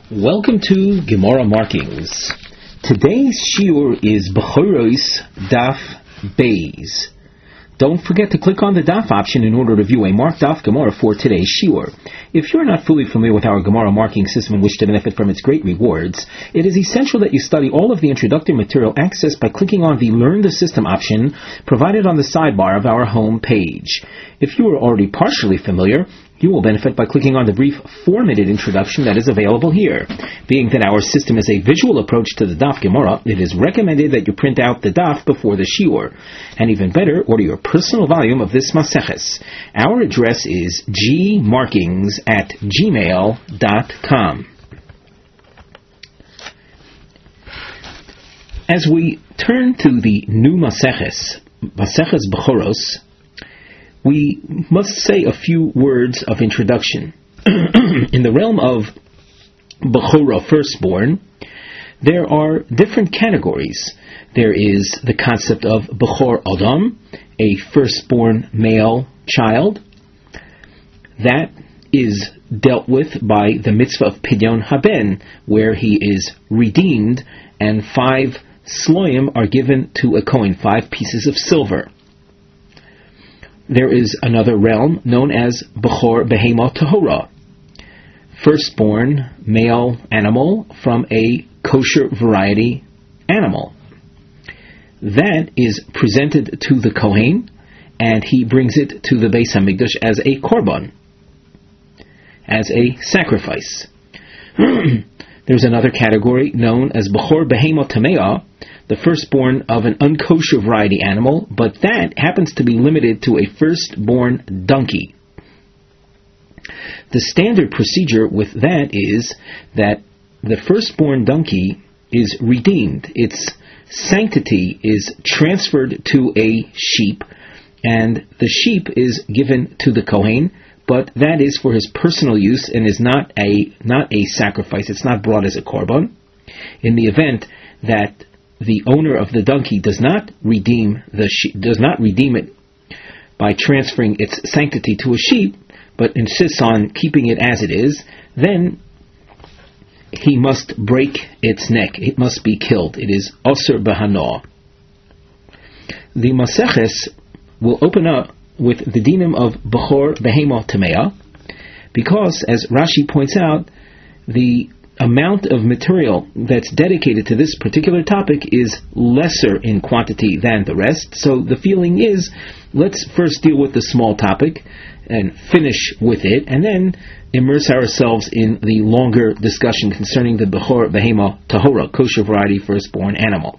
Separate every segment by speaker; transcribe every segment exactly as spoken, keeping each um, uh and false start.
Speaker 1: Welcome to Gemara Markings. Today's shiur is Bechoros Daf Beis. Don't forget to click on the Daf option in order to view a marked Daf Gemara for today's shiur. If you're not fully familiar with our Gemara marking system and wish to benefit from its great rewards, it is essential that you study all of the introductory material accessed by clicking on the Learn the System option provided on the sidebar of our home page. If you are already partially familiar, you will benefit by clicking on the brief four-minute introduction that is available here. Being that our system is a visual approach to the Daf Gemara, it is recommended that you print out the Daf before the shiur. And even better, order your personal volume of this Maseches. Our address is gmarkings at gmail dot com. As we turn to the new Maseches, Maseches Bechoros, we must say a few words of introduction. In the realm of Bechora, firstborn, there are different categories. There is the concept of Bechor Adam, a firstborn male child. That is dealt with by the mitzvah of Pidyon Haben, where he is redeemed, and five sloim are given to a Kohen, five pieces of silver. There is another realm known as Bechor Behema Tahora, firstborn male animal from a kosher variety animal. That is presented to the Kohen, and he brings it to the Beis Hamikdash as a korban, as a sacrifice. There's another category known as Bechor Behema Tameah, the firstborn of an unkosher variety animal, but that happens to be limited to a firstborn donkey. The standard procedure with that is that the firstborn donkey is redeemed. Its sanctity is transferred to a sheep, and the sheep is given to the Kohen, but that is for his personal use and is not a not a sacrifice. It's not brought as a korban. In the event that the owner of the donkey does not redeem the she- does not redeem it by transferring its sanctity to a sheep, but insists on keeping it as it is, then he must break its neck. It must be killed. It is osur b'hanoah. The Maseches will open up with the dinim of Bechor Behema Tameah, because, as Rashi points out, the amount of material that's dedicated to this particular topic is lesser in quantity than the rest. So the feeling is, let's first deal with the small topic and finish with it, and then immerse ourselves in the longer discussion concerning the Bechor Behema Tahora, kosher variety firstborn animal.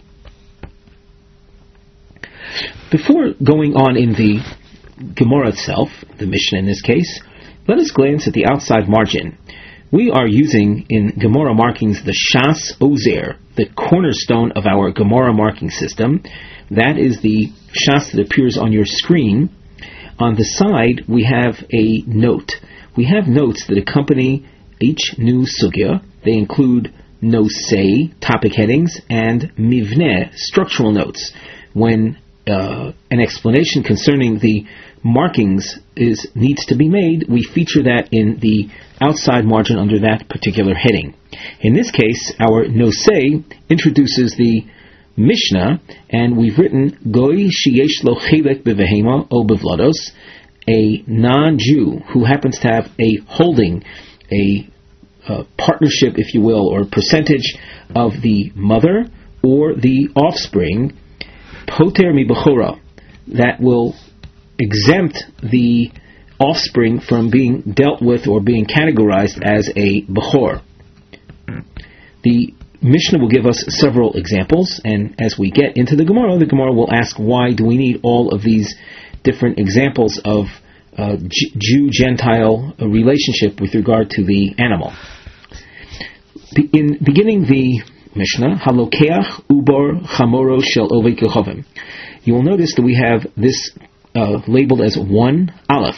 Speaker 1: Before going on in the Gemara itself, the Mishnah in this case, let us glance at the outside margin. We are using in Gemara markings the Shas Ozer, the cornerstone of our Gemara marking system. That is the Shas that appears on your screen. On the side, we have a note. We have notes that accompany each new sugya. They include nosei, topic headings, and mivneh, structural notes. When uh, an explanation concerning the markings is needs to be made, we feature that in the outside margin under that particular heading. In this case, our nosei introduces the Mishnah, and we've written Goy sheyesh lo chelek bevehema o bevlados, a non-Jew who happens to have a holding, a uh, partnership, if you will, or percentage of the mother or the offspring, poter mi bechora, that will exempt the offspring from being dealt with or being categorized as a bechor. The Mishnah will give us several examples, and as we get into the Gemara, the Gemara will ask, why do we need all of these different examples of uh, J- Jew-Gentile relationship with regard to the animal? Be- in beginning the Mishnah, Halokeach ubar chamoro shel oved kechovim. You will notice that we have this uh, labeled as one aleph.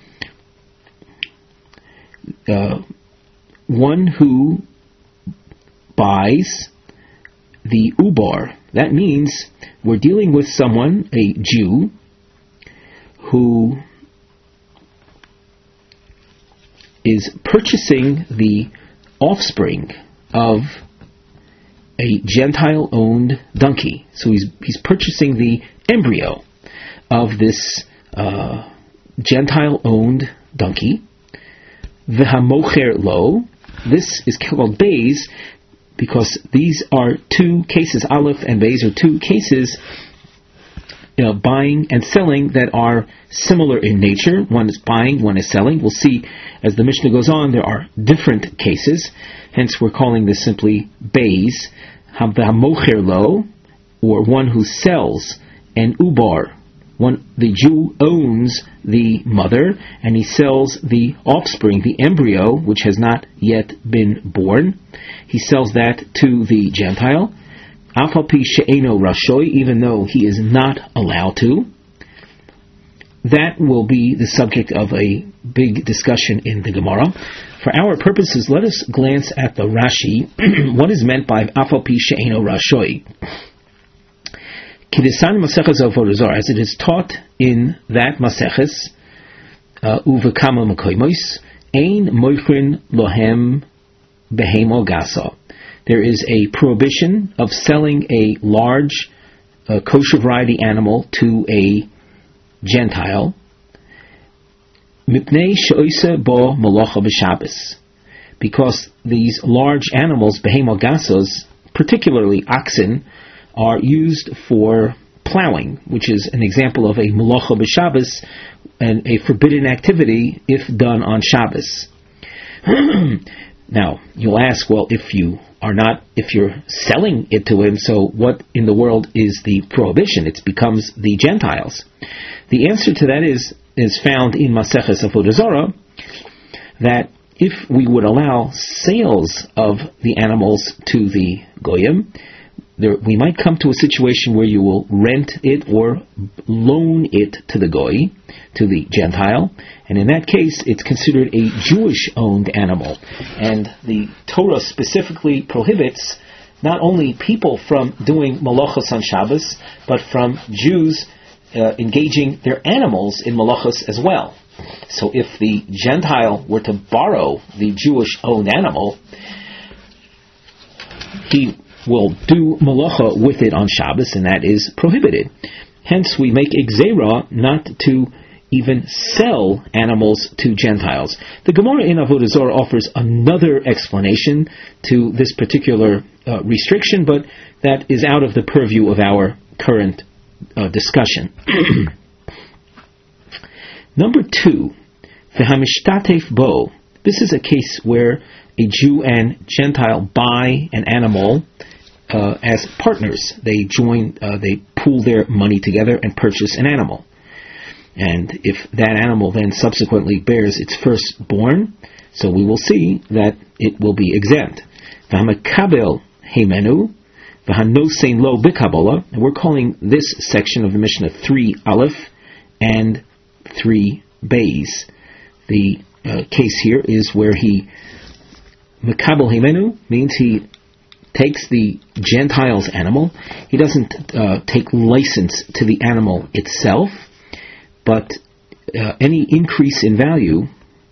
Speaker 1: Uh, one who buys the ubar. That means we're dealing with someone, a Jew, who is purchasing the offspring of a Gentile-owned donkey. So he's he's purchasing the embryo of this uh, Gentile-owned donkey. V'hamocher lo. This is called Beis because these are two cases, Aleph and Beis are two cases, you know, buying and selling that are similar in nature. One is buying, one is selling. We'll see as the Mishnah goes on, there are different cases. Hence we're calling this simply Beis. V'hamocher lo, or one who sells an ubar. One, the Jew owns the mother, and he sells the offspring, the embryo, which has not yet been born. He sells that to the Gentile, afal pi she'eno rashoi, even though he is not allowed to. That will be the subject of a big discussion in the Gemara. For our purposes, let us glance at the Rashi. What is meant by afal pi she'eno rashoi? Kidisan Maseches Avodah Zarah, as it is taught in that Maseches, Uvekama Mekoimos, Ein Moichrin Lohem Behemo Gasa. There is a prohibition of selling a large uh, kosher variety animal to a Gentile. Mipnei She'oise Bo Molocha B'Shabbos, because these large animals, Behemo Gasos, particularly oxen, are used for plowing, which is an example of a melacha b'Shabbos and a forbidden activity if done on Shabbos. Now, you'll ask, well, if you are not, if you're selling it to him, so what in the world is the prohibition? It becomes the Gentiles. The answer to that is is found in Maseches Avodah Zarah, that if we would allow sales of the animals to the Goyim, There, we might come to a situation where you will rent it or loan it to the Goy, to the Gentile, and in that case it's considered a Jewish-owned animal. And the Torah specifically prohibits not only people from doing malachos on Shabbos, but from Jews uh, engaging their animals in malachos as well. So if the Gentile were to borrow the Jewish-owned animal, he will do malacha with it on Shabbos, and that is prohibited. Hence, we make a gzeira not to even sell animals to Gentiles. The Gemara in Avodah Zarah offers another explanation to this particular uh, restriction, but that is out of the purview of our current uh, discussion. Number two, v'hamishtatef bo. This is a case where a Jew and Gentile buy an animal uh, as partners. They join, uh, they pool their money together and purchase an animal. And if that animal then subsequently bears its firstborn, so we will see that it will be exempt. V'hamakabel heimenu, v'hanosein lo b'kabola. And we're calling this section of the Mishnah three aleph and three beis. The uh, case here is where he Makabel Himenu means he takes the Gentile's animal. He doesn't uh, take license to the animal itself, but uh, any increase in value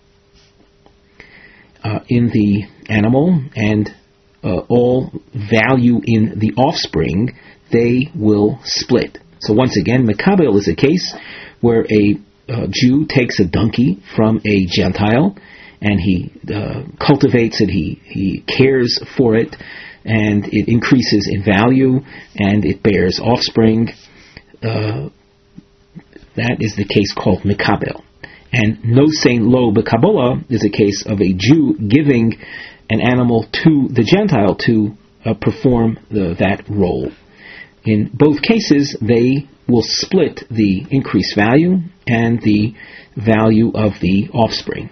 Speaker 1: uh, in the animal and uh, all value in the offspring, they will split. So once again, Makabel is a case where a uh, Jew takes a donkey from a Gentile, and he uh, cultivates it, he, he cares for it, and it increases in value, and it bears offspring. Uh, that is the case called Mikabel. And Nosein Lo B'Kabola is a case of a Jew giving an animal to the Gentile to uh, perform the, that role. In both cases, they will split the increased value and the value of the offspring.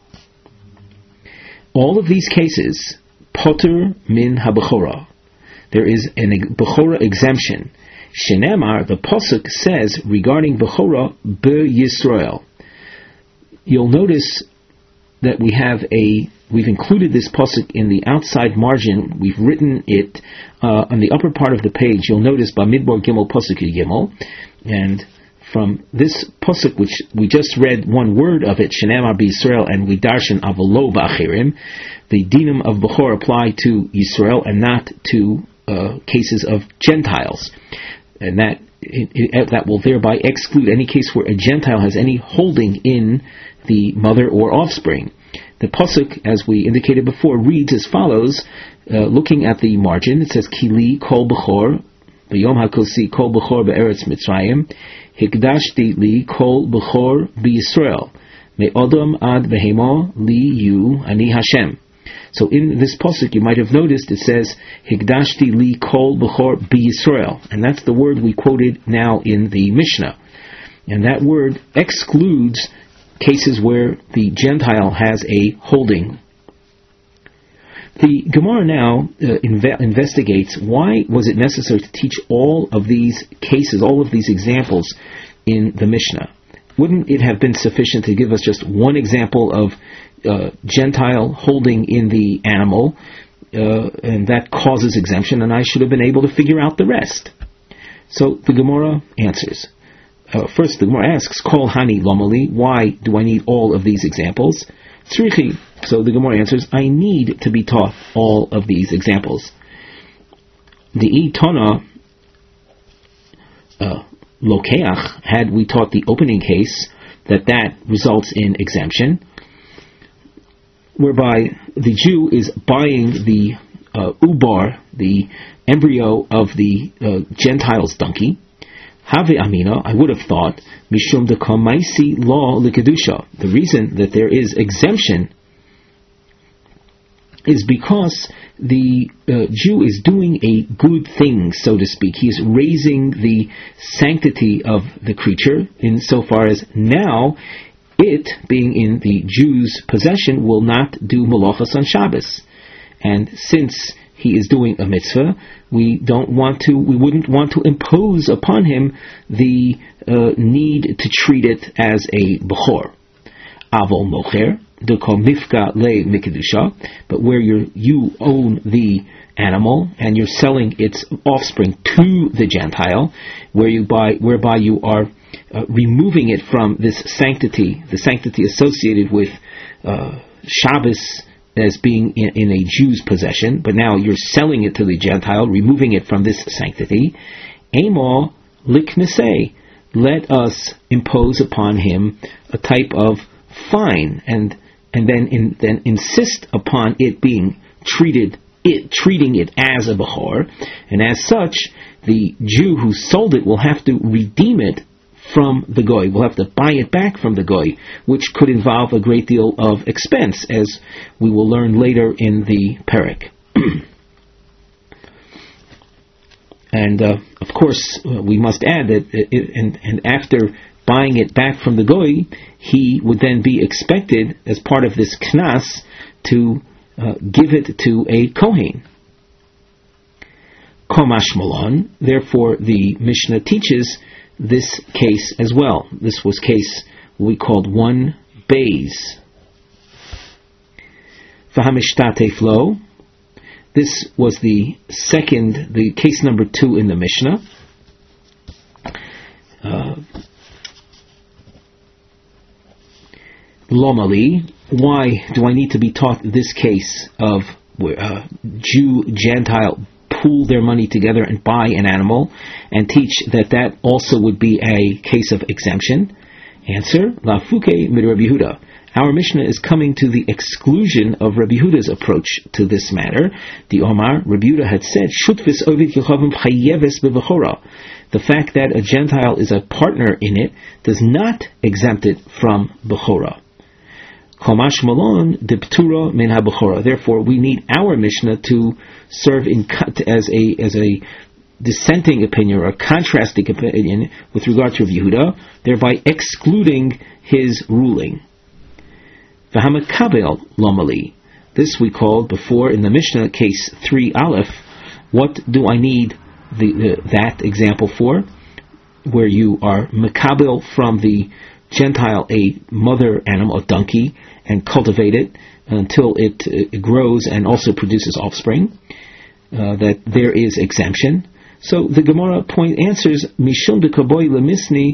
Speaker 1: All of these cases, poter min ha-bechora. There is an bechora exemption. Shenemar, the pasuk says regarding bechora be-Yisrael. You'll notice that we have a, we've included this pasuk in the outside margin. We've written it uh, on the upper part of the page. You'll notice Bamidbar Gimel pasuk Gimel, and from this pasuk, which we just read one word of it, Shenamar b'Yisrael, and we darshan avolo b'achirim, the dinim of Bechor apply to Yisrael and not to uh, cases of Gentiles, and that it, it, that will thereby exclude any case where a Gentile has any holding in the mother or offspring. The pasuk, as we indicated before, reads as follows. Uh, looking at the margin, it says, Kili kol b'chor, b'yom hakosi kol b'chor be'eretz Mitzrayim, hikdashti li kol b'chor b'Yisrael, me'odom ad behemo li yu ani Hashem. So in this pasuk, you might have noticed it says, hikdashti li kol b'chor b'Yisrael, and that's the word we quoted now in the Mishnah. And that word excludes cases where the Gentile has a holding. The Gemara now uh, inve- investigates why was it necessary to teach all of these cases, all of these examples in the Mishnah. Wouldn't it have been sufficient to give us just one example of uh, Gentile holding in the animal, uh, and that causes exemption, and I should have been able to figure out the rest? So the Gemara answers. Uh, first, the Gemara asks, Kol hani lomali, why do I need all of these examples? Tzrichi, so the Gemara answers, I need to be taught all of these examples. The Itana uh, lokeach, had we taught the opening case, that that results in exemption, whereby the Jew is buying the uh, ubar, the embryo of the uh, Gentile's donkey. Have Amina, I would have thought, Mishum de Kamaisi law likedusha. The reason that there is exemption is because the uh, Jew is doing a good thing, so to speak. He is raising the sanctity of the creature, insofar as now it, being in the Jew's possession, will not do malachas on Shabbos. And since he is doing a mitzvah, we don't want to, we wouldn't want to impose upon him the uh, need to treat it as a bechor. Avol mocher, deko mifka le mikedusha, but where you you own the animal and you're selling its offspring to the Gentile, where you buy, whereby you are uh, removing it from this sanctity, the sanctity associated with uh, Shabbos, as being in, in a Jew's possession, but now you're selling it to the Gentile, removing it from this sanctity. Amo liknesei, let us impose upon him a type of fine, and and then in, then insist upon it being treated, it treating it as a bechor, and as such, the Jew who sold it will have to redeem it from the goy. We'll have to buy it back from the goy, which could involve a great deal of expense, as we will learn later in the perek. And uh, of course, uh, we must add that, it, it, and, and after buying it back from the goy, he would then be expected, as part of this knas, to uh, give it to a kohen. Komash malon. Therefore, the Mishnah teaches this case as well. This was case we called one bays. V'hamishtate flow. This was the second, the case number two in the Mishnah. Uh, Lomali. Why do I need to be taught this case of where uh, Jew, Gentile pool their money together and buy an animal, and teach that that also would be a case of exemption? Answer, La Fuke mid Rabbi Yehuda. Our Mishnah is coming to the exclusion of Rabbi Yehuda's approach to this matter. The Omar, Rabbi Yehuda had said, Shutvis ovid yechavim chayeves bevechora. The fact that a Gentile is a partner in it does not exempt it from bechora. Komash malon deptura min ha-bechora. Therefore, we need our Mishnah to serve in as a as a dissenting opinion or a contrasting opinion with regard to Rabbi Yehuda, thereby excluding his ruling. V'hamakabel lomali. This we called before in the Mishnah case three aleph. What do I need the, the that example for? Where you are makabel from the Gentile a mother animal, a donkey, and cultivate it until it, it grows and also produces offspring, uh, that there is exemption. So the Gemara point answers, Mishum de kaboy lemisni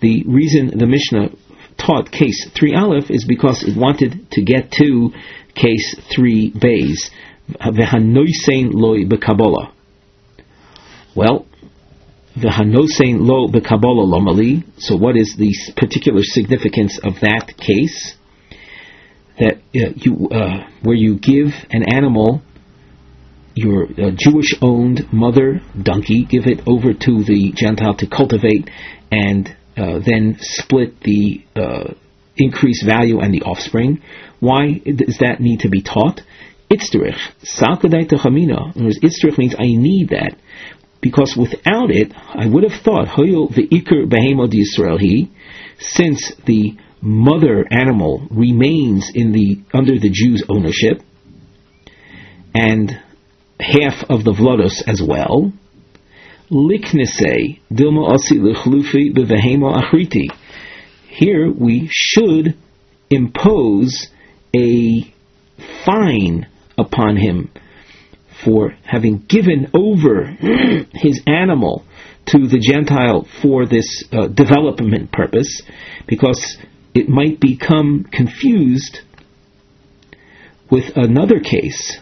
Speaker 1: The reason the Mishnah taught case three aleph is because it wanted to get to case three beis, v'hanosein loy b'kabola. Well, v'hanosein lo b'kabola lomali. So, what is the particular significance of that case? That uh, you, uh, where you give an animal, your uh, Jewish-owned mother donkey, give it over to the Gentile to cultivate, and uh, then split the uh, increased value and the offspring. Why does that need to be taught? Itzterich, salkadai techamina. In other words, itzterich means I need that, because without it, I would have thought hoyol ve'ikr behemo d'Yisrael he, since the mother animal remains in the under the Jews' ownership, and half of the vlodos as well. Liknesei dilma asi l'chlufi bevehemo achriti. Here we should impose a fine upon him for having given over his animal to the Gentile for this uh, development purpose, because it might become confused with another case.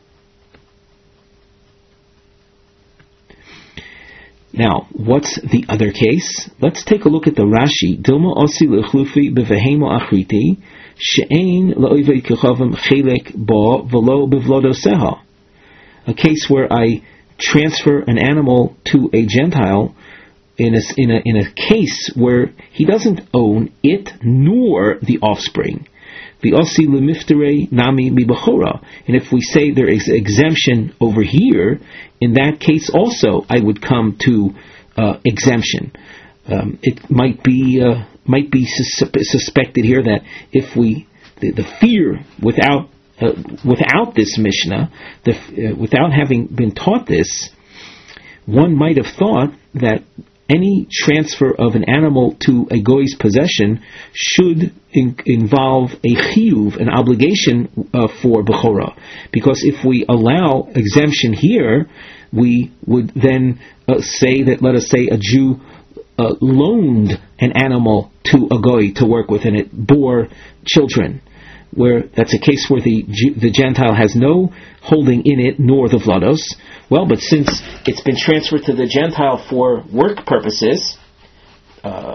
Speaker 1: Now, what's the other case? Let's take a look at the Rashi. Dilma osi lechlufi bevehemo achriti she'ein la'oivei kechavim chelek bo v'lo bevlodoseha. A case where I transfer an animal to a Gentile in a, in a, in a case where he doesn't own it nor the offspring. V'osi lemifterei nami mibachora. And if we say there is exemption over here, in that case also I would come to uh, exemption. Um, it might be uh, might be sus- suspected here that if we the, the fear without uh, without this Mishnah, the, uh, without having been taught this, one might have thought that any transfer of an animal to a goy's possession should in, involve a chiyuv, an obligation uh, for bechora. Because if we allow exemption here, we would then uh, say that, let us say, a Jew uh, loaned an animal to a goy to work with, and it bore children, where that's a case where the the Gentile has no holding in it, nor the vlodos. Well, but since it's been transferred to the Gentile for work purposes, uh,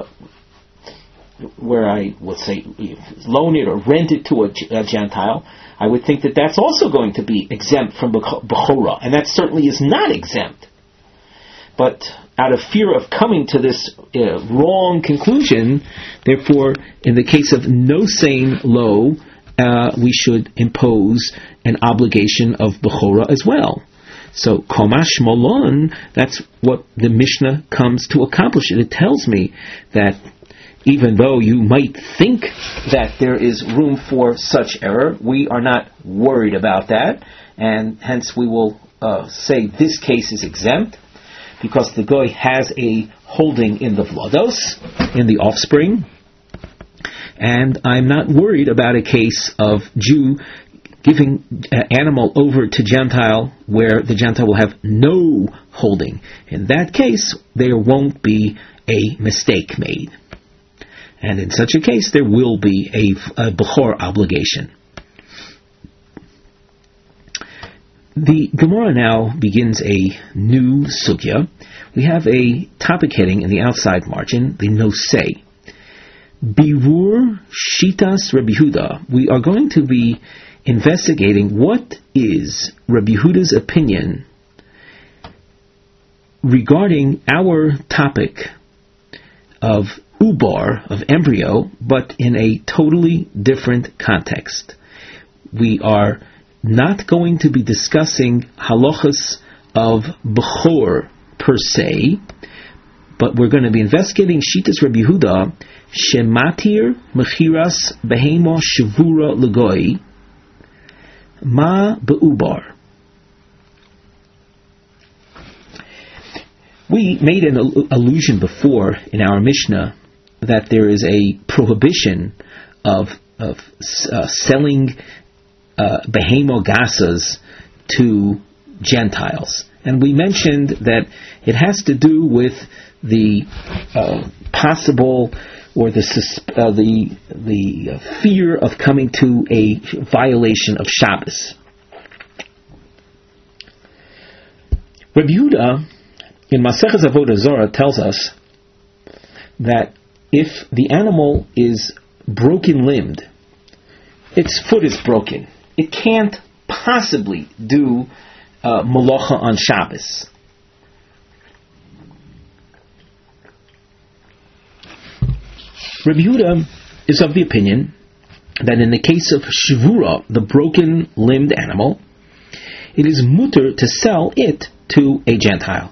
Speaker 1: where I would say loan it or rent it to a, a Gentile, I would think that that's also going to be exempt from Bechora, and that certainly is not exempt. But out of fear of coming to this uh, wrong conclusion, therefore, in the case of no saying lo, uh, we should impose an obligation of Bechora as well. So, Komash Molon, that's what the Mishnah comes to accomplish. It tells me that even though you might think that there is room for such error, we are not worried about that, and hence we will uh, say this case is exempt, because the goy has a holding in the vlodos, in the offspring, and I'm not worried about a case of Jew giving an animal over to Gentile where the Gentile will have no holding. In that case, there won't be a mistake made. And in such a case, there will be a, a Bechor obligation. The Gemara now begins a new sugya. We have a topic heading in the outside margin, the nosei. Birur Shitas Rabbi Yehuda. We are going to be investigating what is Rabbi Yehuda's opinion regarding our topic of ubar, of embryo, but in a totally different context. We are not going to be discussing halachas of Bechor per se, but we're going to be investigating Shitas Rabbi Yehuda, Shematir Mechiras Behemo Shavura Legoi, Ma Be'ubar. We made an allusion before in our Mishnah that there is a prohibition of of uh, selling uh, behemo gasas to Gentiles. And we mentioned that it has to do with the uh, possible or the uh, the the fear of coming to a violation of Shabbos. Rabbi Yehuda in Maseches Avodah Zarah tells us that if the animal is broken-limbed, its foot is broken, it can't possibly do uh, malacha on Shabbos. Rabbi Yehuda is of the opinion that in the case of shivura, the broken-limbed animal, it is mutter to sell it to a Gentile.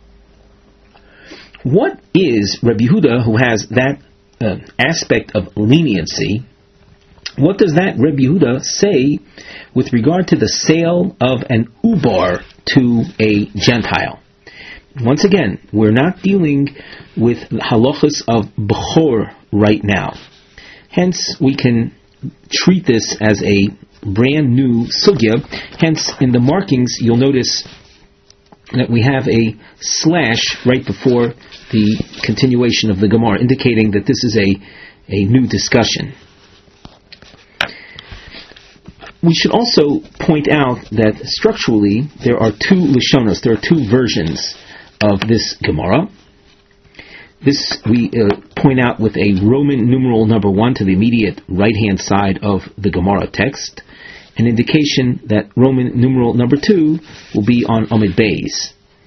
Speaker 1: What is Rabbi Yehuda, who has that uh, aspect of leniency, what does that Rabbi Yehuda say with regard to the sale of an ubar to a Gentile? Once again, we're not dealing with halachas of bechor right now. Hence, we can treat this as a brand new sugya. Hence, in the markings, you'll notice that we have a slash right before the continuation of the Gemara, indicating that this is a, a new discussion. We should also point out that structurally there are two lishonos, there are two versions of this Gemara. This we uh, point out with a Roman numeral number one to the immediate right-hand side of the Gemara text, an indication that Roman numeral number two will be on Amid Beis.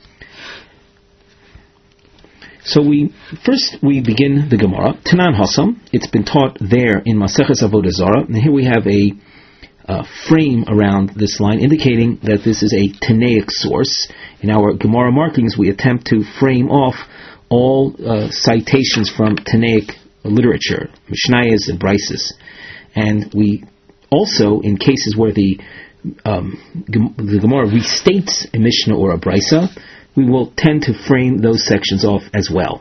Speaker 1: So we first we begin the Gemara. Tanan Hasam, it's been taught there in Maseches Avodah Zarah, and here we have a uh, frame around this line indicating that this is a Tanaic source. In our Gemara markings, we attempt to frame off all uh, citations from Tanaic literature, Mishnayos and Brises, and we also, in cases where the um, the Gemara restates a Mishnah or a Brisa, we will tend to frame those sections off as well.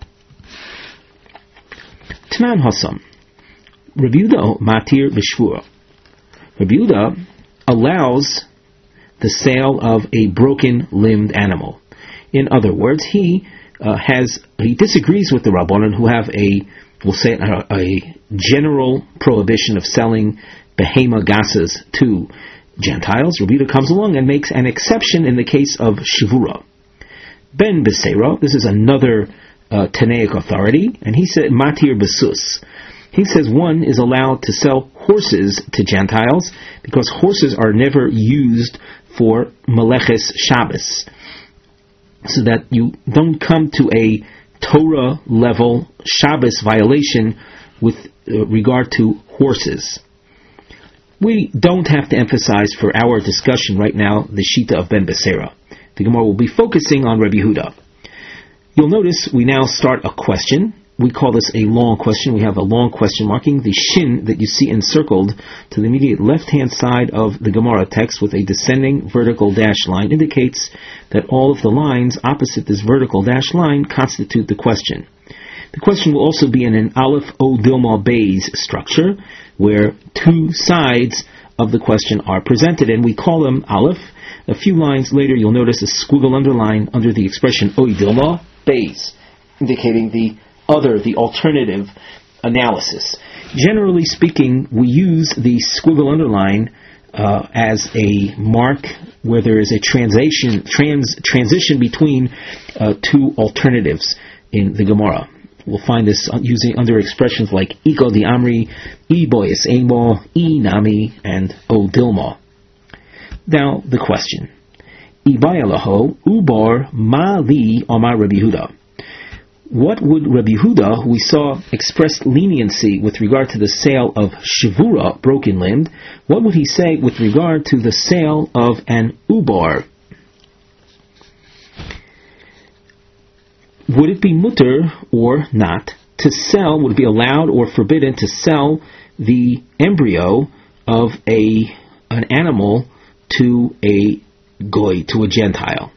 Speaker 1: Tanan Hasam, Rabbi Yehuda matir b'shvura. Rabbi Yehuda allows the sale of a broken-limbed animal. In other words, he uh, has he disagrees with the Rabbanan, who have a we'll say a, a general prohibition of selling behema gasas to Gentiles. Rabbi Yehuda comes along and makes an exception in the case of shivura. Ben Beseira, this is another uh, Tanaic authority, and he said matir besus. He says one is allowed to sell horses to Gentiles because horses are never used for meleches Shabbos, so that you don't come to a Torah level Shabbos violation with uh, regard to horses. We don't have to emphasize for our discussion right now the Shita of Ben Beseira. The Gemara will be focusing on Rabbi Yehuda. You'll notice we now start a question. We call this a long question. We have a long question marking. The shin that you see encircled to the immediate left-hand side of the Gemara text with a descending vertical dash line indicates that all of the lines opposite this vertical dash line constitute the question. The question will also be in an Aleph O Dilma Beis structure, where two sides of the question are presented, and we call them Aleph. A few lines later, you'll notice a squiggle underline under the expression O Dilma Beis, indicating the other, the alternative analysis. Generally speaking, we use the squiggle underline uh, as a mark where there is a transition, trans, transition between uh, two alternatives in the Gemara. We'll find this using under expressions like Iko di Amri, E boyes emo, E nami, and O Dilma. Now the question: Ibayalaho ubar ma li Amar Rabbi Yehuda. What would Rabbi Yehuda, who we saw expressed leniency with regard to the sale of shivura, broken-limbed, what would he say with regard to the sale of an ubar? Would it be mutter or not to sell, would it be allowed or forbidden to sell the embryo of a an animal to a goy, to a Gentile?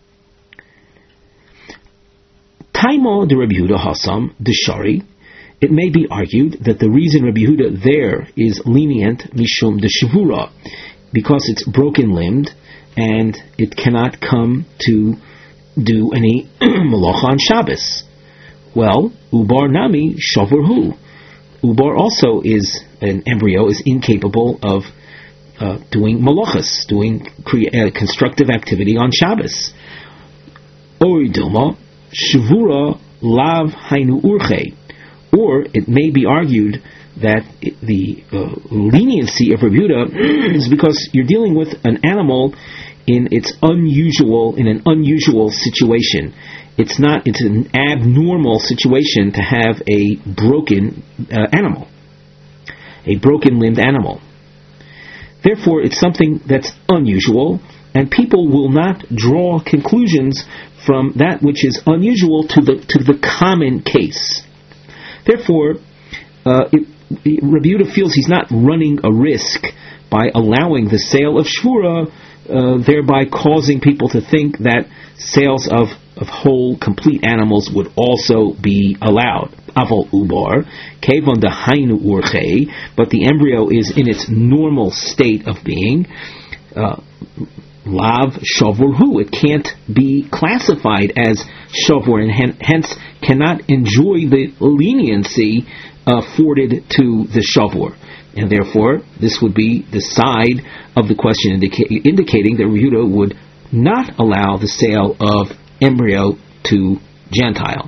Speaker 1: Taimo de Rabbi Yehuda Hasam de Shari. It may be argued that the reason Rabbi Yehuda there is lenient mishum de shivura, because it's broken-limbed, and it cannot come to do any malacha on Shabbos. Well, ubar nami shavur hu. Ubar also is, an embryo is incapable of uh, doing malachas, doing crea- uh, constructive activity on Shabbos. Oridoma shavura lav hainu urche. Or it may be argued that it, the uh, leniency of Rabbi Yehuda is because you're dealing with an animal in its unusual, in an unusual situation. It's not, it's an abnormal situation to have a broken uh, animal, a broken-limbed animal. Therefore, it's something that's unusual, and people will not draw conclusions from that which is unusual to the to the common case. Therefore, uh, it, it, Rabbi Yehuda feels he's not running a risk by allowing the sale of shvura, uh, thereby causing people to think that sales of, of whole, complete animals would also be allowed. Aval ubar, kevon dehainu urche, but the embryo is in its normal state of being. Uh, Lav shavur hu. It can't be classified as shavur, and hence cannot enjoy the leniency afforded to the shavur. And therefore, this would be the side of the question indica- indicating that Rabbi Yehuda would not allow the sale of embryo to Gentile.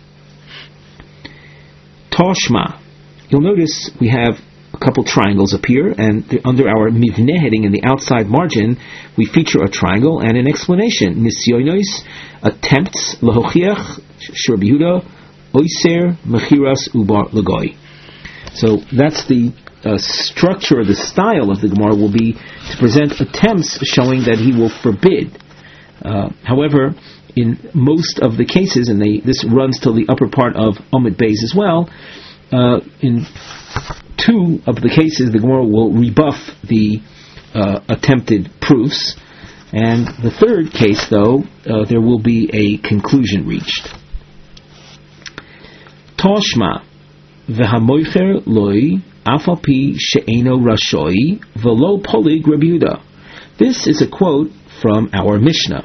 Speaker 1: Toshma. You'll notice we have a couple triangles appear, and the, under our mivneh heading in the outside margin, we feature a triangle and an explanation. Nisyonos, attempts, lahochiach, Rabbi Yehuda, oiser, mechiras, ubar, lagoy. So that's the uh, structure, the style of the Gemara will be to present attempts showing that he will forbid. Uh, however, in most of the cases, and they, this runs till the upper part of Omid Beis as well, uh, in two of the cases, the Gemara will rebuff the uh, attempted proofs, and the third case, though, uh, there will be a conclusion reached. Toshma v'hamoicher loi afapi she'eno rashoi v'lo polig Rabbi Yehuda. This is a quote from our Mishnah.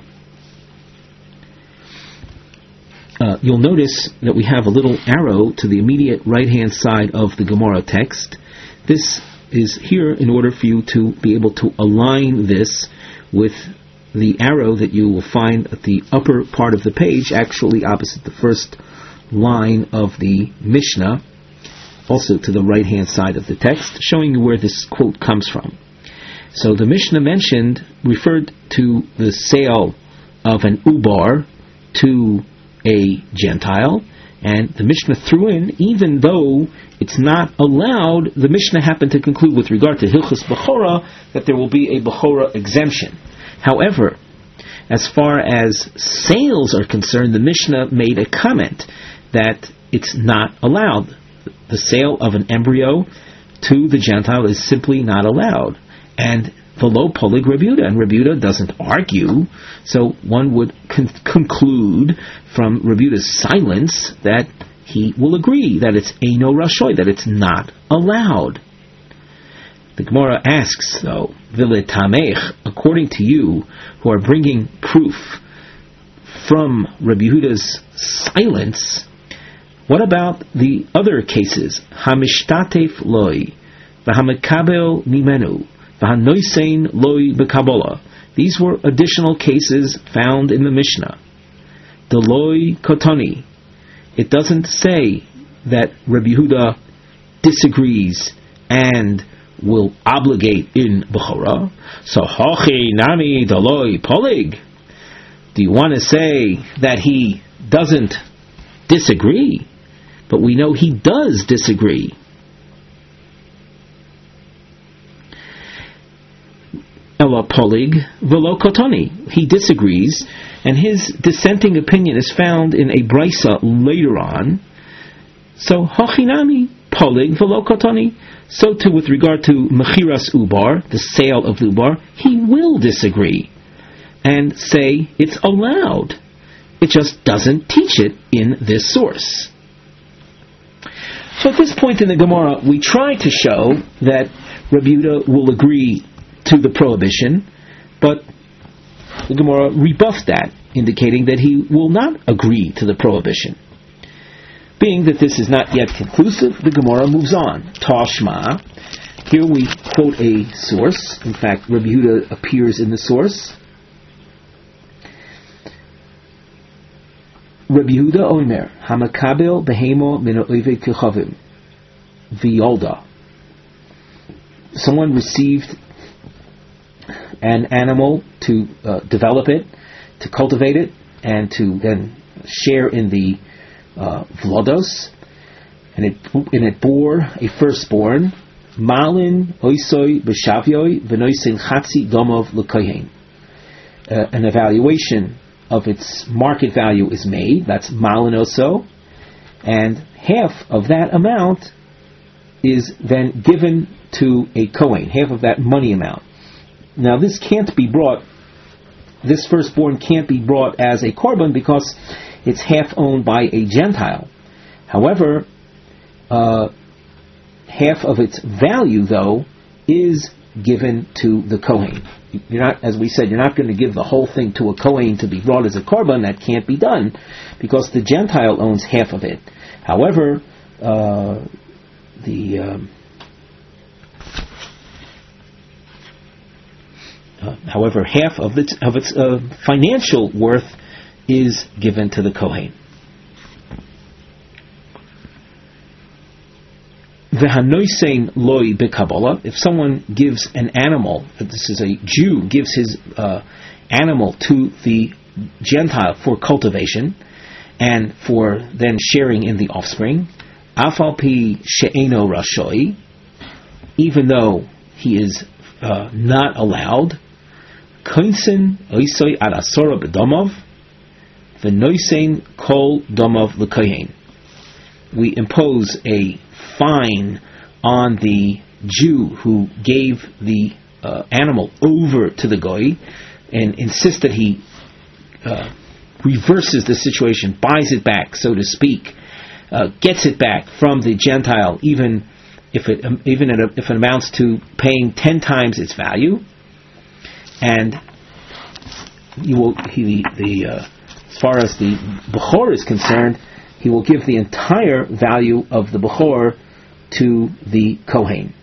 Speaker 1: Uh, you'll notice that we have a little arrow to the immediate right-hand side of the Gemara text. This is here in order for you to be able to align this with the arrow that you will find at the upper part of the page, actually opposite the first line of the Mishnah, also to the right-hand side of the text, showing you where this quote comes from. So the Mishnah mentioned, referred to the sale of an ubar to a Gentile, and the Mishnah threw in, even though it's not allowed, the Mishnah happened to conclude with regard to Hilchos Bechora that there will be a Bechora exemption. However, as far as sales are concerned, the Mishnah made a comment that it's not allowed. The sale of an embryo to the Gentile is simply not allowed. And v'lo polig Rabbi Yehuda, and Rabbi Yehuda doesn't argue, so one would con- conclude from Rabbi Yehuda's silence that he will agree that it's eino rashoi, that it's not allowed. The Gemara asks, though, v'letamech, according to you, who are bringing proof from Rabbi Yehuda's silence, what about the other cases? Hamishtatef loi, v'hamekabel mimenu, v'hanoisein loi b'kabola. These were additional cases found in the Mishnah. Deloi kotoni. It doesn't say that Rabbi Yehuda disagrees and will obligate in Bechora. So hochi nami deloi polig. Do you want to say that he doesn't disagree? But we know he does disagree. Ela polig velo kotoni. He disagrees, and his dissenting opinion is found in a brisa later on. So hachinami polig velo kotoni. So too with regard to mechiras ubar, the sale of the ubar, he will disagree and say it's allowed. It just doesn't teach it in this source. So at this point in the Gemara, we try to show that Rabbi Yehuda will agree to the prohibition, but the Gemara rebuffed that, indicating that he will not agree to the prohibition. Being that this is not yet conclusive, the Gemara moves on. Tashma. Here we quote a source. In fact, Rabbi Yehuda appears in the source. Rabbi Yehuda Omer, Hamakabel behemo min oivei kechavim v'yolda. Someone received an animal to uh, develop it, to cultivate it, and to then share in the uh, vlodos, and it and it bore a firstborn. Malin oisoi b'shavyoi v'noisin chatzi domov l'kohen. An evaluation of its market value is made. That's malin oso, and half of that amount is then given to a kohen. Half of that money amount. Now, this can't be brought. This firstborn can't be brought as a korban because it's half owned by a Gentile. However, uh, half of its value, though, is given to the kohen. You're not, as we said, you're not going to give the whole thing to a kohen to be brought as a korban. That can't be done because the Gentile owns half of it. However, uh, the um, uh, however half of its of its uh, financial worth is given to the kohen. V'hanoisein loy b'kabbalah. If someone gives an animal, this is a Jew, gives his uh, animal to the Gentile for cultivation and for then sharing in the offspring, afal pi she'eno rashoi, even though he is uh, not allowed, koinsin oisoi ad asora b'domov, v'noisein kol domov l'kohen. We impose a fine on the Jew who gave the uh, animal over to the goy and insists that he uh, reverses the situation, buys it back, so to speak, uh, gets it back from the Gentile, even if it um, even if it amounts to paying ten times its value, and you will he the, the uh, as far as the bechor is concerned, he will give the entire value of the bechor to the kohen.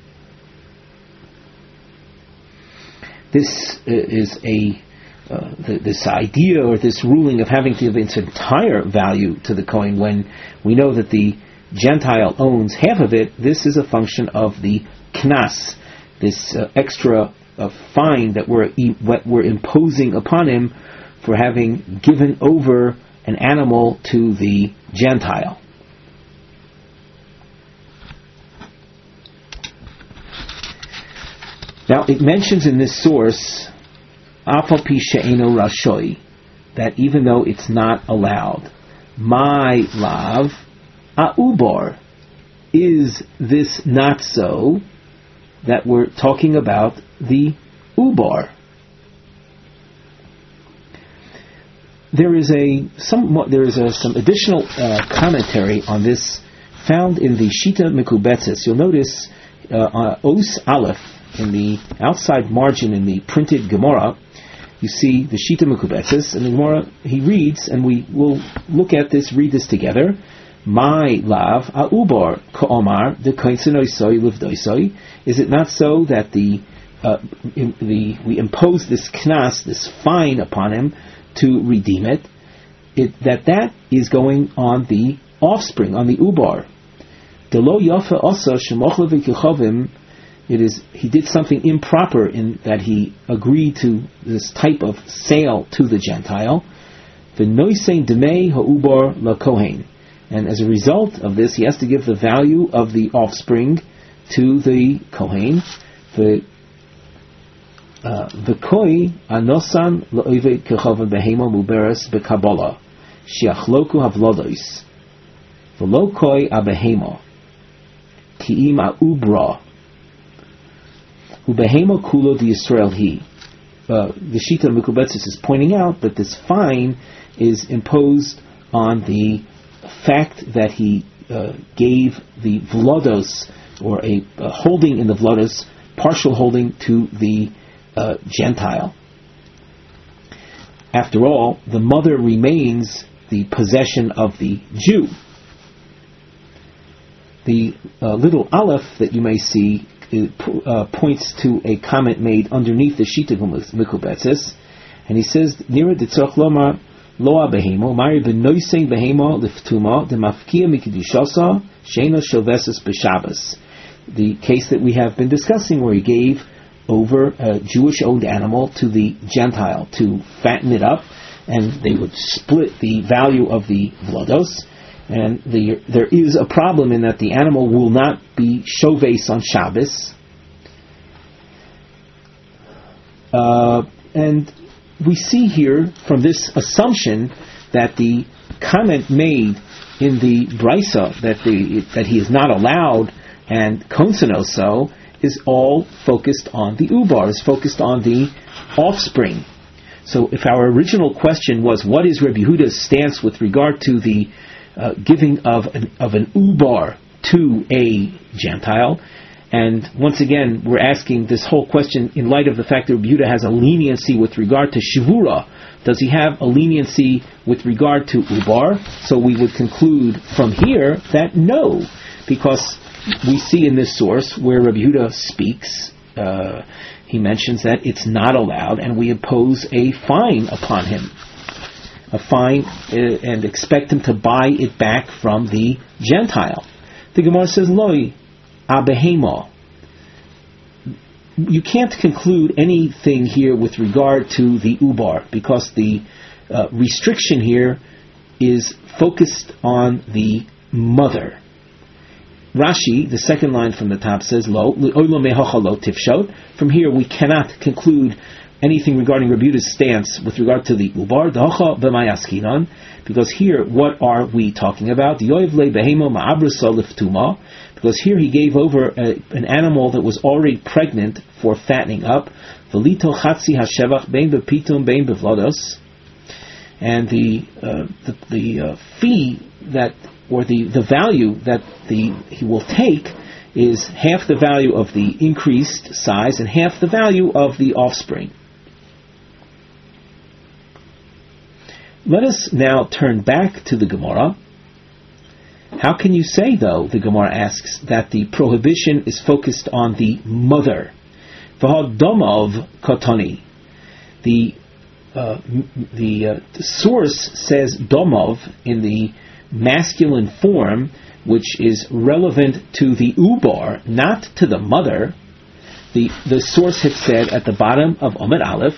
Speaker 1: This is a uh, th- this idea or this ruling of having to give its entire value to the kohen when we know that the Gentile owns half of it. This is a function of the knas, this uh, extra uh, fine that we're e- what we're imposing upon him for having given over an animal to the Gentile. Now, it mentions in this source, afal pi she'eno rashoi, that even though it's not allowed, my lav, a'ubar, is this not so, that we're talking about the ubar? There is a some there is a, some additional uh, commentary on this found in the Shita Mekubetzes. You'll notice uh, uh, Os Aleph in the outside margin in the printed Gemara. You see the Shita Mekubetzes, and the Gemara he reads, and we will look at this, read this together. My lav a'ubar ka'omar de kainsonoisoi livdoisoi. Is it not so that the uh, in, the we impose this knas, this fine upon him to redeem it, it, that that is going on the offspring, on the ubar. Delo yafa asa shemochle v'kechavim. It is he did something improper in that he agreed to this type of sale to the Gentile. V'noisein demei ha'ubar lakohen, and as a result of this, he has to give the value of the offspring to the kohen. The V'koi anosan lo'ivei kechavim behema muberes bekabbalah shiachloku havlodos v'lo koi abehema ki'im a'ubra ubehema kulo di Yisrael he. The Shita Mekubetzes is pointing out that this fine is imposed on the fact that he uh, gave the vlodos, or a uh, holding in the vlodos, partial holding to the Uh, Gentile. After all, the mother remains the possession of the Jew. The uh, little aleph that you may see uh, points to a comment made underneath the Shita Mikubetzes, and he says, Nira ditzorch lomar loa behemo, mari benoiseng behemo liftuma, de mafkia mikidushasa, shena shelvesis b'shabbos. The case that we have been discussing, where he gave over a Jewish-owned animal to the Gentile to fatten it up, and they would split the value of the vlados. And the, there is a problem in that the animal will not be shoves on Shabbos. Uh, and we see here from this assumption that the comment made in the Brisa that the that he is not allowed and Konseno so is all focused on the ubar, is focused on the offspring. So if our original question was, what is Rabbi Yehuda's stance with regard to the uh, giving of an, of an ubar to a Gentile, and once again we're asking this whole question in light of the fact that Rabbi Yehuda has a leniency with regard to shivura, does he have a leniency with regard to ubar? So we would conclude from here that no, because we see in this source where Rabbi Yehuda speaks, uh, he mentions that it's not allowed, and we impose a fine upon him, a fine, uh, and expect him to buy it back from the Gentile. The Gemara says, Loi abehema. You can't conclude anything here with regard to the ubar, because the uh, restriction here is focused on the mother. Rashi, the second line from the top, says, Lo, lo tifshot. From here we cannot conclude anything regarding Rabbi Yehuda's stance with regard to the ubar, d'hocha b'mayaskinan, because here, what are we talking about? Because here he gave over a, an animal that was already pregnant for fattening up, v'lito chatzi hashevach bein bepitum bein bevlados, and the uh, the, the uh, fee that, or the, the value that the he will take is half the value of the increased size and half the value of the offspring. Let us now turn back to the Gemara. How can you say, though, the Gemara asks, that the prohibition is focused on the mother? V'hadomov kotoni. The uh, the, uh, the source says domov in the masculine form, which is relevant to the ubar, not to the mother. The the source had said at the bottom of Amud Aleph,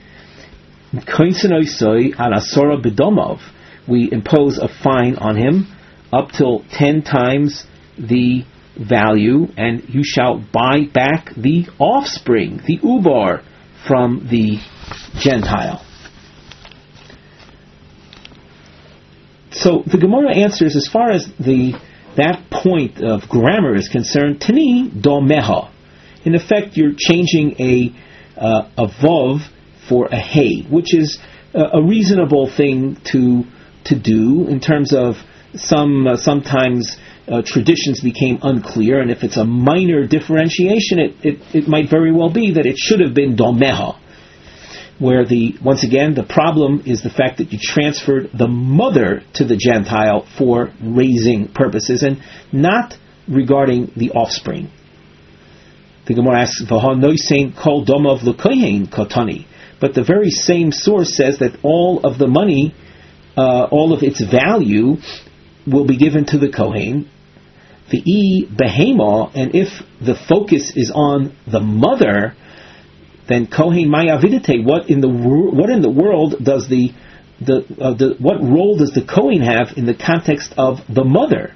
Speaker 1: we impose a fine on him up till ten times the value, and you shall buy back the offspring, the ubar, from the Gentile. So the Gemara answers, as far as the that point of grammar is concerned, tani domeha. In effect, you're changing a uh, a vav for a hey, which is a, a reasonable thing to to do in terms of some uh, sometimes uh, traditions became unclear, and if it's a minor differentiation, it, it, it might very well be that it should have been domeha, where the once again the problem is the fact that you transferred the mother to the Gentile for raising purposes and not regarding the offspring. The Gemara asks, "V'ha noisein kol domav l'kohen katani," but the very same source says that all of the money, uh, all of its value, will be given to the kohen. The e behema, and if the focus is on the mother, then kohen mayavidite. What in the wor- what in the world does the the uh, the what role does the kohen have in the context of the mother?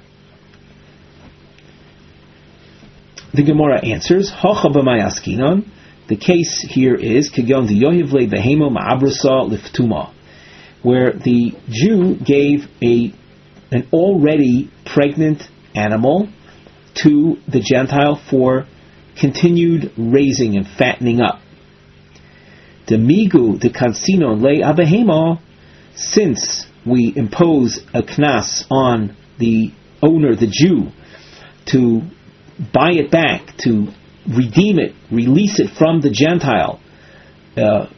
Speaker 1: The Gemara answers, Hacha b'mayaskinan. The case here is Kigyon v'yohivle behemo ma'abrasa liftuma, where the Jew gave a an already pregnant animal to the Gentile for continued raising and fattening up. Demigu de kansinon le abehema, since we impose a knas on the owner, the Jew, to buy it back, to redeem it, release it from the Gentile, uh,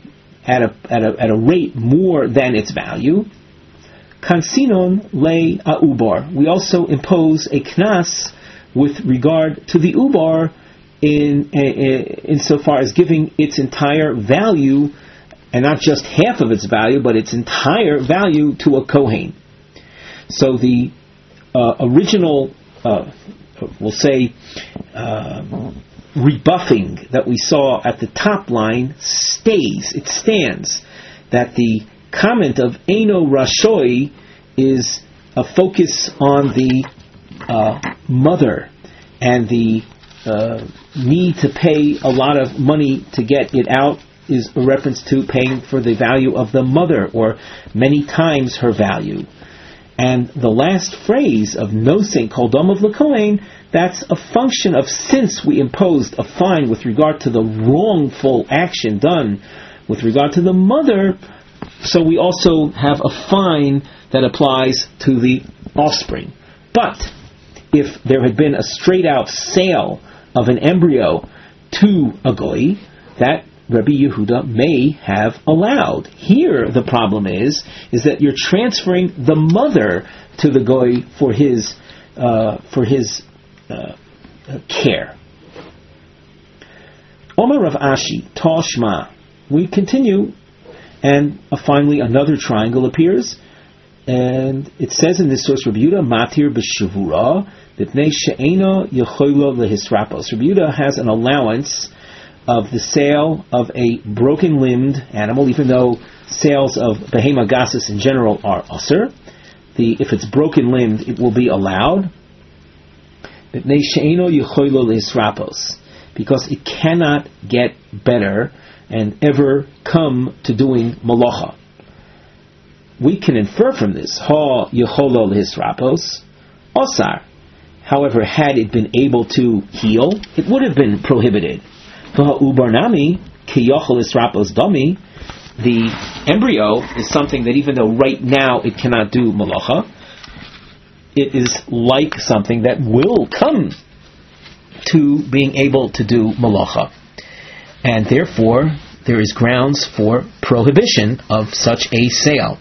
Speaker 1: at a, at a at a rate more than its value. Kansinon le ubar. We also impose a knas with regard to the ubar in in insofar as giving its entire value, and not just half of its value, but its entire value to a kohen. So the uh, original, uh, we'll say, uh, rebuffing that we saw at the top line stays. It stands. That the comment of Eino Rashoi is a focus on the uh, mother and the uh, need to pay a lot of money to get it out is a reference to paying for the value of the mother, or many times her value. And the last phrase of Nosein Kol Dom of Lekohen, that's a function of, since we imposed a fine with regard to the wrongful action done with regard to the mother, so we also have a fine that applies to the offspring. But if there had been a straight out sale of an embryo to a goy, that Rabbi Yehuda may have allowed. Here the problem is, is that you're transferring the mother to the goy for his uh, for his uh, care. Omar Rav Ashi, Toshma. We continue, and uh, finally another triangle appears, and it says in this source, Rabbi Yehuda matir b'shavura b'pnei she'ena yechola lehisrapos. Rabbi Yehuda has an allowance of the sale of a broken-limbed animal, even though sales of behema gasus in general are usher. The if it's broken-limbed, it will be allowed. B'pnei she'ena yechola lehisrapos, because it cannot get better and ever come to doing malacha. We can infer from this, ha yecholo lehisrapos, osar. However, had it been able to heal, it would have been prohibited. Ubarnami kiyochol lehisrapos dami. The embryo is something that even though right now it cannot do malacha, it is like something that will come to being able to do malacha. And therefore, there is grounds for prohibition of such a sale.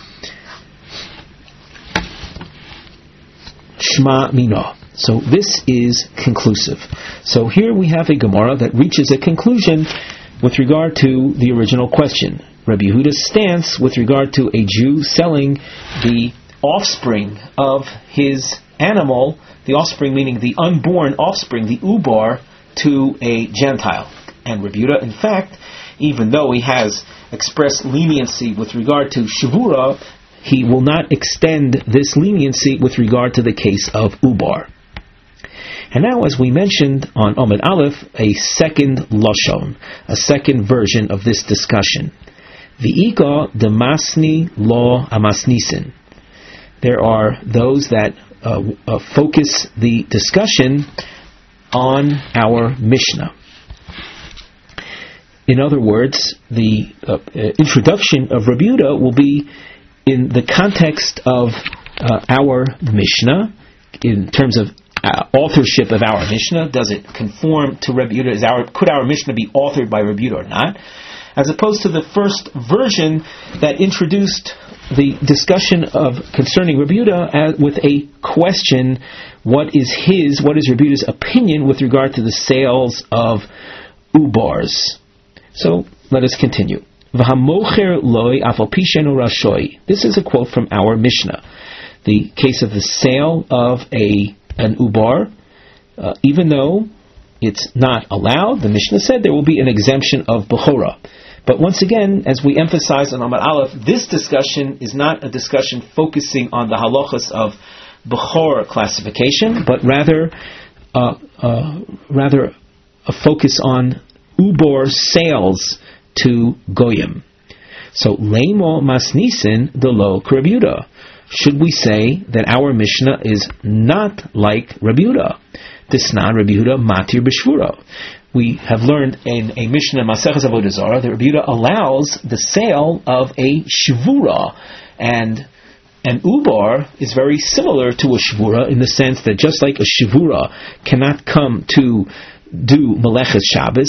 Speaker 1: Shma Mino. So this is conclusive. So here we have a Gemara that reaches a conclusion with regard to the original question. Rabbi Yehuda's stance with regard to a Jew selling the offspring of his animal, the offspring meaning the unborn offspring, the ubar, to a Gentile. And Rabbi Yehuda, in fact, even though he has expressed leniency with regard to Shavura, he will not extend this leniency with regard to the case of ubar. And now, as we mentioned on Omid Aleph, a second lashon, a second version of this discussion. V'ika demasni lo amasnisin. There are those that uh, uh, focus the discussion on our Mishnah. In other words, the uh, uh, introduction of Rabbi Yehuda will be in the context of uh, our Mishnah, in terms of uh, authorship of our Mishnah. Does it conform to Rabbi Yehuda? Is our, could our Mishnah be authored by Rabbi Yehuda or not? As opposed to the first version that introduced the discussion of concerning Rabbi Yehuda as, with a question: what is his, what is Rabbi Yehuda's opinion with regard to the sales of ubars? So let us continue. V'hamocher loy afal pi she'eino rashoi. This is a quote from our Mishnah. The case of the sale of a an ubar, uh, even though it's not allowed, the Mishnah said there will be an exemption of bechora. But once again, as we emphasize on Amar Aleph, this discussion is not a discussion focusing on the halachas of bechor classification, but rather, uh, uh, rather a focus on ubor sales to goyim. So leimo masnisin de lo Rabbi Yehuda. Should we say that our Mishnah is not like Rabbi Yehuda? Tisnan Rabbi Yehuda matir b'shvura. We have learned in a Mishnah Maseches Avodah Zarah that Rabbi Yehuda allows the sale of a shvura, and an ubar is very similar to a shvura in the sense that just like a shvura cannot come to do Meleches Shabbos,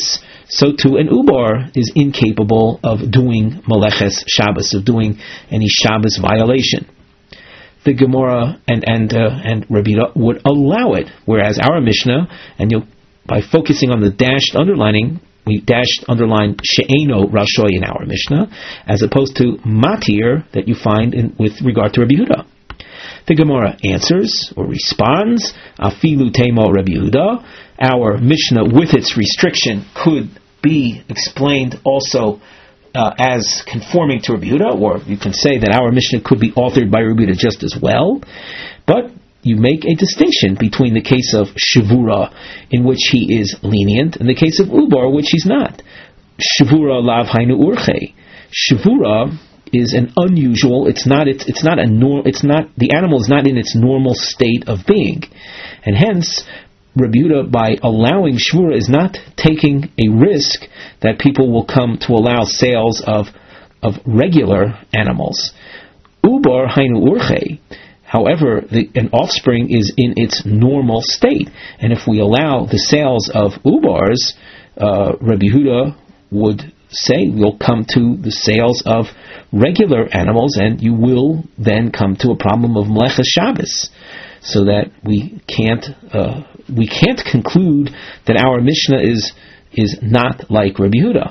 Speaker 1: so too an ubar is incapable of doing meleches Shabbos, of doing any Shabbos violation. The Gemara and and uh, and Rabbi Yehuda would allow it, whereas our Mishnah, and you'll, by focusing on the dashed underlining, we dashed underline she'eno rashoy in our Mishnah, as opposed to matir that you find in, with regard to Rabbi Yehuda. The Gemara answers or responds, afilu temo Rabbi Yehuda. Our Mishnah, with its restriction, could be explained also uh, as conforming to Rabbi Yehuda, or you can say that our Mishnah could be authored by Rabbi Yehuda just as well. But you make a distinction between the case of Shavura, in which he is lenient, and the case of Ubar, which he's not. Shavura lav hainu urche. Shavura is an unusual. It's not. It's, it's not a nor. It's not. The animal is not in its normal state of being, and hence Rabbi Yehuda, by allowing Shavura, is not taking a risk that people will come to allow sales of of regular animals. Ubar hainu urche. However, the, an offspring is in its normal state, and if we allow the sales of ubars, uh, Rabbi Yehuda would say we'll come to the sales of regular animals, and you will then come to a problem of Meleches Shabbos, so that we can't uh, we can't conclude that our Mishnah is is not like Rabbi Yehuda.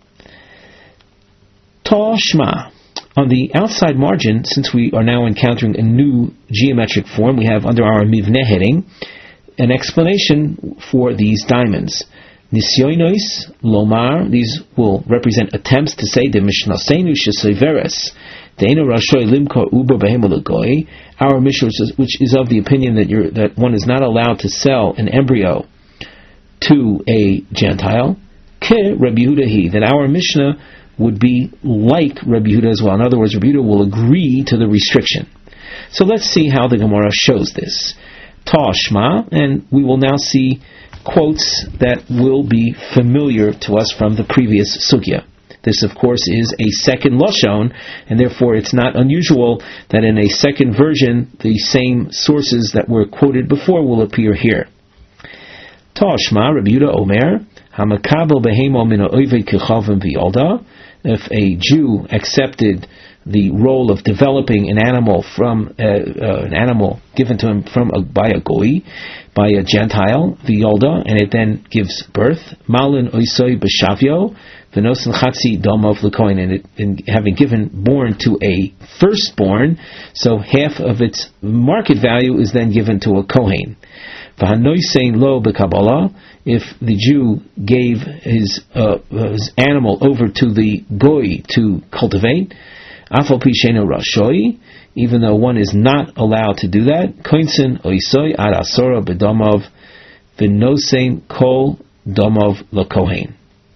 Speaker 1: Ta Shma. On the outside margin, since we are now encountering a new geometric form, we have under our Mivneh heading an explanation for these diamonds. Nisyonos Lomar, these will represent attempts to say the Mishnasenu Sheseveres, Deino Rashoy Limkor Uber Behemologoy, our Mishnah, which is of the opinion that you're, that one is not allowed to sell an embryo to a Gentile, Ke Rabbi Yehuda, that our Mishnah would be like Rabbi Yehuda as well. In other words, Rabbi Yehuda will agree to the restriction. So let's see how the Gemara shows this. Tashma, and we will now see quotes that will be familiar to us from the previous sugya. This, of course, is a second lashon, and therefore it's not unusual that in a second version the same sources that were quoted before will appear here. Tashma, Rabbi Yehuda Omer, Hamakabel behemo min ha'oived kechavim v'yolda. If a Jew accepted the role of developing an animal from uh, uh, an animal given to him from a, by a goy, by a Gentile, v'yolda, and it then gives birth, malin oisoi b'shavyo, v'nosin chatzi domov l'kohen, and it, in having given born to a firstborn, so half of its market value is then given to a kohen. V'hanoisein lo b'kabbalah, if the Jew gave his, uh, his animal over to the goy to cultivate, afal pi sheino rashoi, even though one is not allowed to do that, koinsin oisoi ad asora b'domov v'nosein kol domov l'kohen.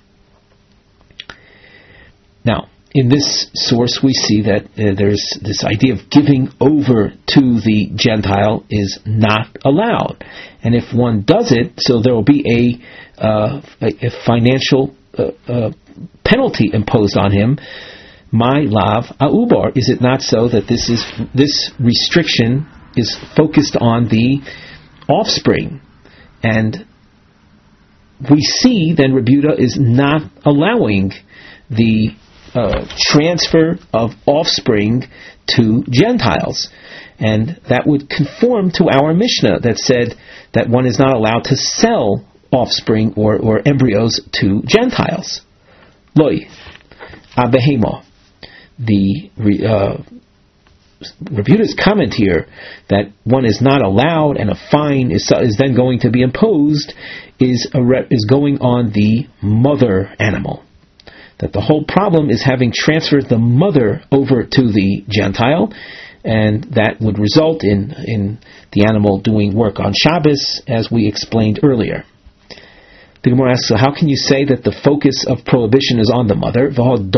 Speaker 1: Now, in this source, we see that uh, there's this idea of giving over to the Gentile is not allowed. And if one does it, so there will be a, uh, a, a financial uh, uh, penalty imposed on him. My lav aubar. Is it not so that this is this restriction is focused on the offspring? And we see then Rabbi Yehuda is not allowing the Uh, transfer of offspring to Gentiles, and that would conform to our Mishnah that said that one is not allowed to sell offspring or, or embryos to Gentiles. Loi abehema. The uh, Rabbi Yehuda's comment here that one is not allowed and a fine is is then going to be imposed is a re- is going on the mother animal. That the whole problem is having transferred the mother over to the Gentile, and that would result in, in the animal doing work on Shabbos, as we explained earlier. The Gemara asks, so how can you say that the focus of prohibition is on the mother?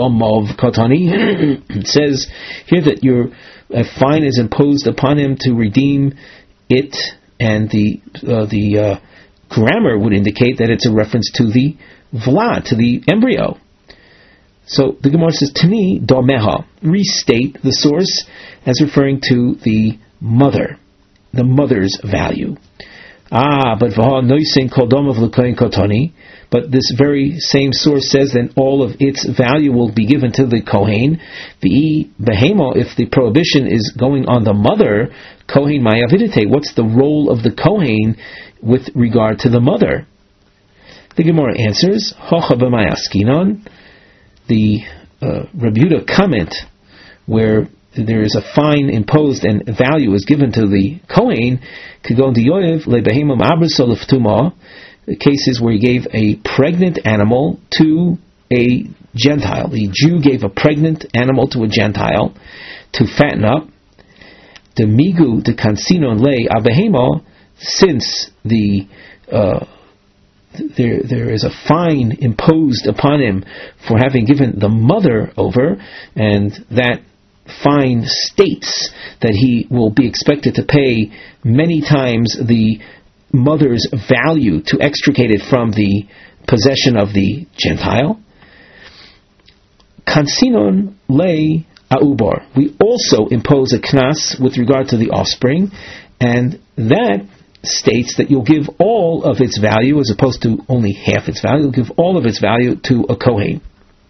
Speaker 1: It says here that your a fine is imposed upon him to redeem it, and the uh, the uh, grammar would indicate that it's a reference to the vlad, to the embryo. So the Gemara says, Tani domeha, restate the source as referring to the mother, the mother's value. Ah, but v'ha noisin kol dom of l'kohen kotoni. But this very same source says that all of its value will be given to the kohen. The behemo, if the prohibition is going on the mother, kohen mayavidite. What's the role of the kohen with regard to the mother? The Gemara answers, Hocha b'mayaskinon. The uh, Rabbi Yehuda comment where there is a fine imposed and value is given to the kohen, kagon diyoyev lebehemam abrisol leftuma. The cases where he gave a pregnant animal to a Gentile. The Jew gave a pregnant animal to a Gentile to fatten up. The migu de kansinon le abehemo, since the uh, there there is a fine imposed upon him for having given the mother over, and that fine states that he will be expected to pay many times the mother's value to extricate it from the possession of the Gentile. Kansinon le aubar. We also impose a knas with regard to the offspring, and that states that you'll give all of its value as opposed to only half its value. You'll give all of its value to a kohen.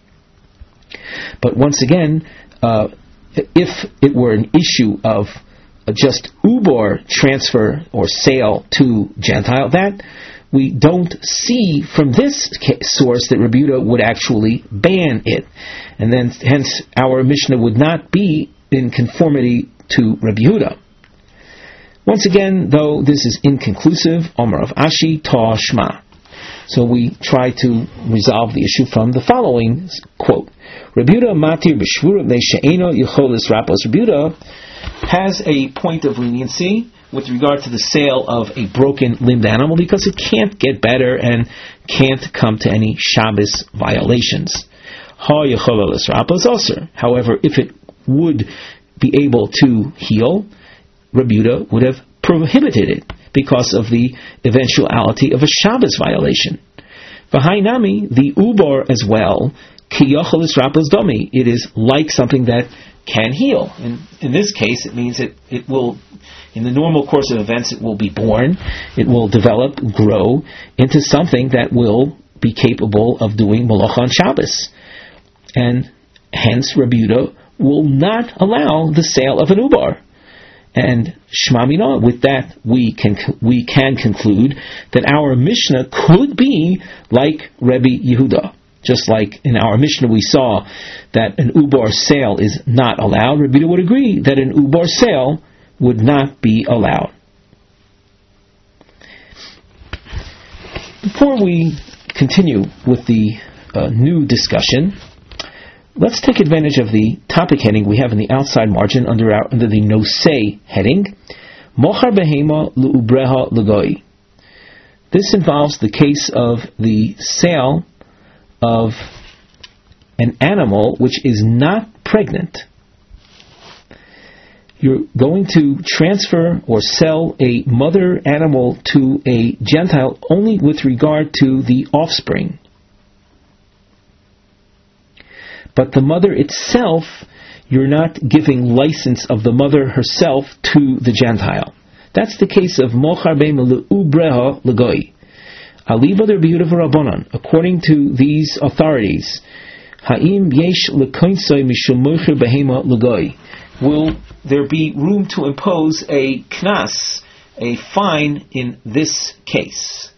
Speaker 1: But once again, uh, if it were an issue of just ubor transfer or sale to Gentile, that we don't see from this source that Rabbi Yehuda would actually ban it, and then hence our Mishnah would not be in conformity to Rabbi Yehuda. Once again, though this is inconclusive, Omer of Ashi Ta Shma. So we try to resolve the issue from the following quote: Rabbi Yehuda matir b'shvura b'nei she'eno yicholis rapos. Rabbi Yehuda has a point of leniency with regard to the sale of a broken-limbed animal because it can't get better and can't come to any Shabbos violations. Ha yicholis rapos aser. However, if it would be able to heal, Rabbi Yehuda would have prohibited it because of the eventuality of a Shabbos violation. V'hainami, the ubar as well, ki yocholis rapos domi. It is like something that can heal. In, in this case, it means it, it will, in the normal course of events, it will be born, it will develop, grow into something that will be capable of doing malacha on Shabbos. And hence, Rabbi Yehuda will not allow the sale of an ubar. And Shema Mina, with that we can we can conclude that our Mishnah could be like Rabbi Yehuda. Just like in our Mishnah we saw that an ubar sale is not allowed, Rabbi Yehuda would agree that an ubar sale would not be allowed. Before we continue with the uh, new discussion, let's take advantage of the topic heading we have in the outside margin under our under the Nosei heading, Mochar behema leubreha legoi. This involves the case of the sale of an animal which is not pregnant. You're going to transfer or sell a mother animal to a Gentile only with regard to the offspring. But the mother itself, you're not giving license of the mother herself to the Gentile. That's the case of Mochar behema leubreha legoi. Aliva Rabbi Yehuda v'Rabbanan. According to these authorities, Ha'im yesh lekoinsoy mishum mocher behema legoi. Will there be room to impose a knas, a fine, in this case?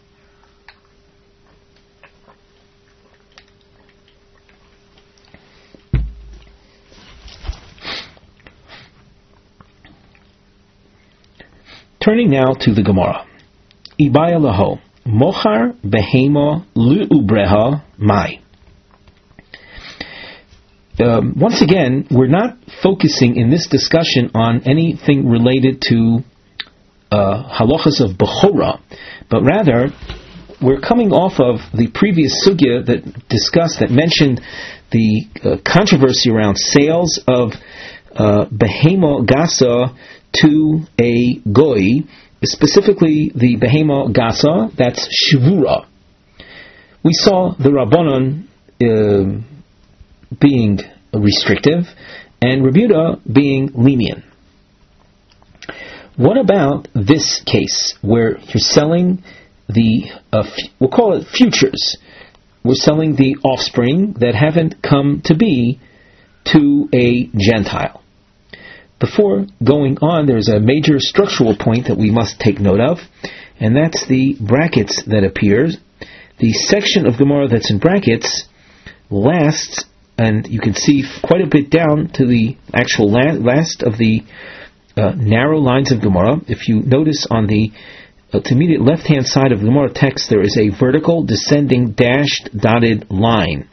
Speaker 1: Turning now to the Gemara. Ibaya laho. Mochar behema leubreha mai. Um, once again, we're not focusing in this discussion on anything related to uh, halachas of bechora, but rather we're coming off of the previous sugya that discussed, that mentioned the uh, controversy around sales of uh, behema gasa to a goy, specifically the behema gasa, that's shvura. We saw the Rabbanon uh, being restrictive and Rabbi Yehuda being lenient. What about this case where you're selling the, uh, f- we'll call it futures. We're selling the offspring that haven't come to be to a Gentile. Before going on, there's a major structural point that we must take note of, and that's the brackets that appears. The section of Gemara that's in brackets lasts, and you can see quite a bit down to the actual la- last of the uh, narrow lines of Gemara. If you notice on the uh, immediate left-hand side of the Gemara text, there is a vertical descending dashed dotted line.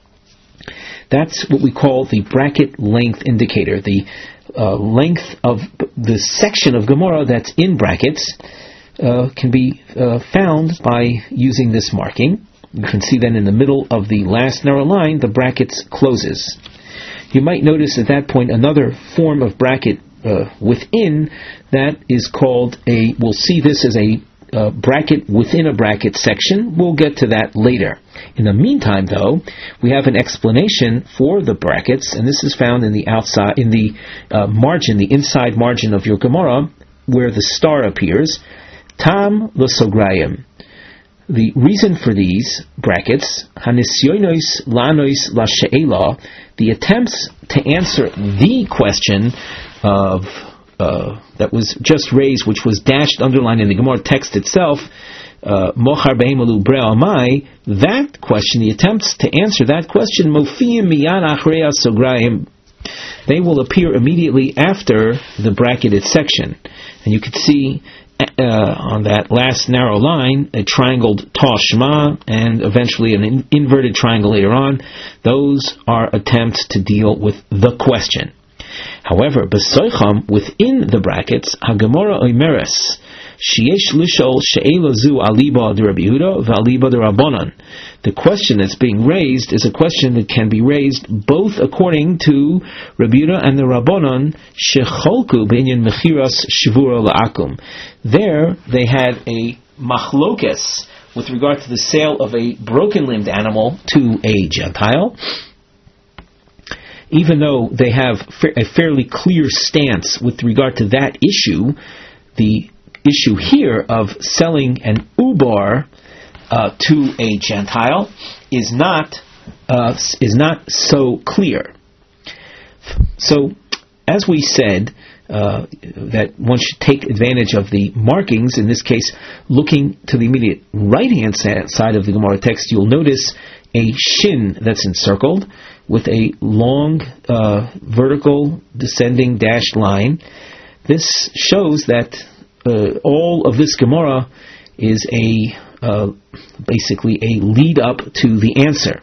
Speaker 1: That's what we call the bracket length indicator. The uh, length of the section of Gemara that's in brackets uh, can be uh, found by using this marking. You can see then in the middle of the last narrow line, the brackets closes. You might notice at that point another form of bracket uh, within that is called a, we'll see this as a uh, bracket within a bracket section. We'll get to that later. In the meantime, though, we have an explanation for the brackets, and this is found in the outside, in the uh, margin, the inside margin of your Gemara, where the star appears. Tam l'sograyim. The reason for these brackets, hanisyonos lanos lashe'ela, the attempts to answer the question of uh, that was just raised, which was dashed, underlined in the Gemara text itself, mochar behemalu breo mai, that question, the attempts to answer that question, mofiyim miyad achrei sograim, they will appear immediately after the bracketed section. And you can see Uh, on that last narrow line, a triangled tashma, and eventually an in- inverted triangle later on. Those are attempts to deal with the question. However, besoicham, within the brackets, hagemora oimeres, sheyesh lishol she'ela zu aliba de Rabbi Yehuda v'aliba de Rabbanan. The question that's being raised is a question that can be raised both according to Rabbi Yehuda and the Rabbanan, shecholku b'inyan mechiras shvura la'akum. There, they had a machlokes with regard to the sale of a broken-limbed animal to a Gentile. Even though they have a fairly clear stance with regard to that issue, the issue here of selling an ubar uh, to a Gentile is not uh, is not so clear. So, as we said, uh, that one should take advantage of the markings. In this case, looking to the immediate right-hand side of the Gemara text, you'll notice a shin that's encircled with a long uh, vertical descending dashed line. This shows that uh, all of this Gemara is a uh, basically a lead up to the answer.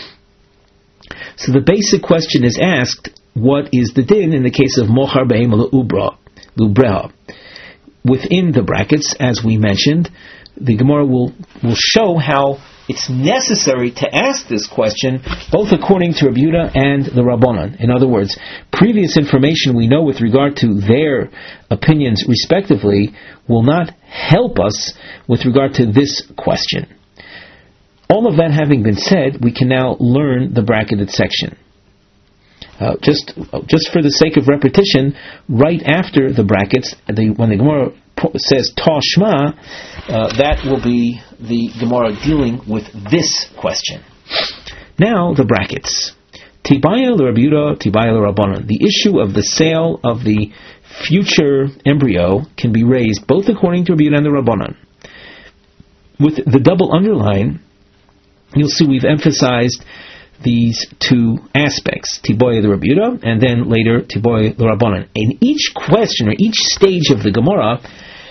Speaker 1: So the basic question is asked: what is the din in the case of mochar behem l'ubreha? Within the brackets, as we mentioned, the Gemara will will show how it's necessary to ask this question, both according to Rabbi Yehuda and the Rabbanan. In other words, previous information we know with regard to their opinions, respectively, will not help us with regard to this question. All of that having been said, we can now learn the bracketed section. Uh, just, just for the sake of repetition, right after the brackets, the, when the Gemara says Tashma, uh, that will be the Gemara dealing with this question. Now the brackets. Tibaya l'Rabbi Yehuda, Tibaya l'Rabbanan. The issue of the sale of the future embryo can be raised both according to Rabbi Yehuda and the Rabbanan. With the double underline, you'll see we've emphasized these two aspects, Tiboya the Rabbi Yehuda, and then later Tiboya the Rabbanan. In each question or each stage of the Gemara,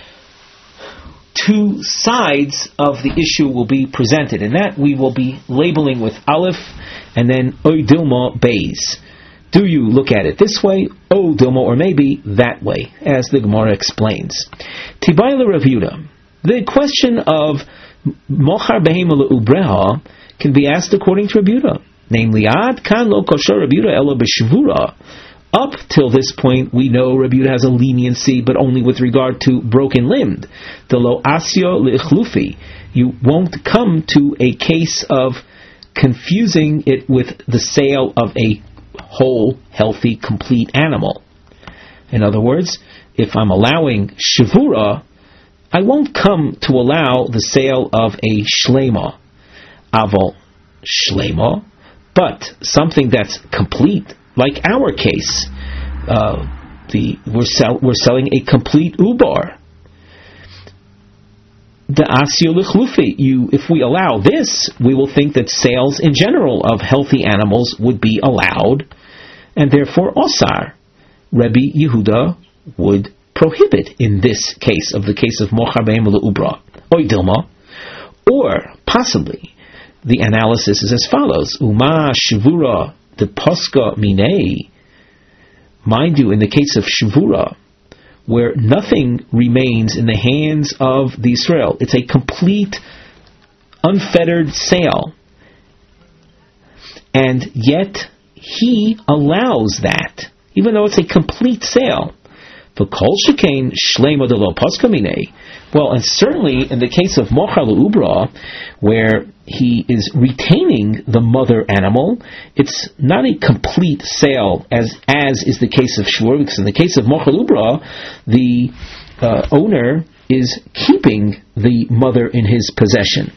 Speaker 1: two sides of the issue will be presented, and that we will be labeling with Aleph and then Oy Dilma Beis. Do you look at it this way, O Dilma, or maybe that way, as the Gemara explains. Tiboya the Rabbi Yehuda. The question of Mochar Behema L'Ubreha can be asked according to Rabbi Yehuda. Namely, Ad kan lo kosher Rabbi Yehuda elo b'shvura. Up till this point, we know Rabbi Yehuda has a leniency, but only with regard to broken limbed. The lo asyo li'chlufi. You won't come to a case of confusing it with the sale of a whole, healthy, complete animal. In other words, if I'm allowing Shavura, I won't come to allow the sale of a Shlema, Aval Shlema, but something that's complete, like our case. Uh, the we're, sell, we're selling a complete Ubar. The Asio L'chlufi, you, if we allow this, we will think that sales in general of healthy animals would be allowed, and therefore Osar. Rebbe Yehuda would prohibit in this case, of the case of Mochar Be'ema L'Ubra, Oy Dilma, or possibly the analysis is as follows: Uma Shavura de Posca Minei. Mind you, in the case of Shavura, where nothing remains in the hands of the Israel, it's a complete, unfettered sale, and yet he allows that, even though it's a complete sale. V'kol shekain shleima de lo posca minei. Well, and certainly in the case of Mochar L'Ubra, where he is retaining the mother animal, it's not a complete sale, as as is the case of Shvur, because in the case of Mochar L'Ubra, the uh, owner is keeping the mother in his possession.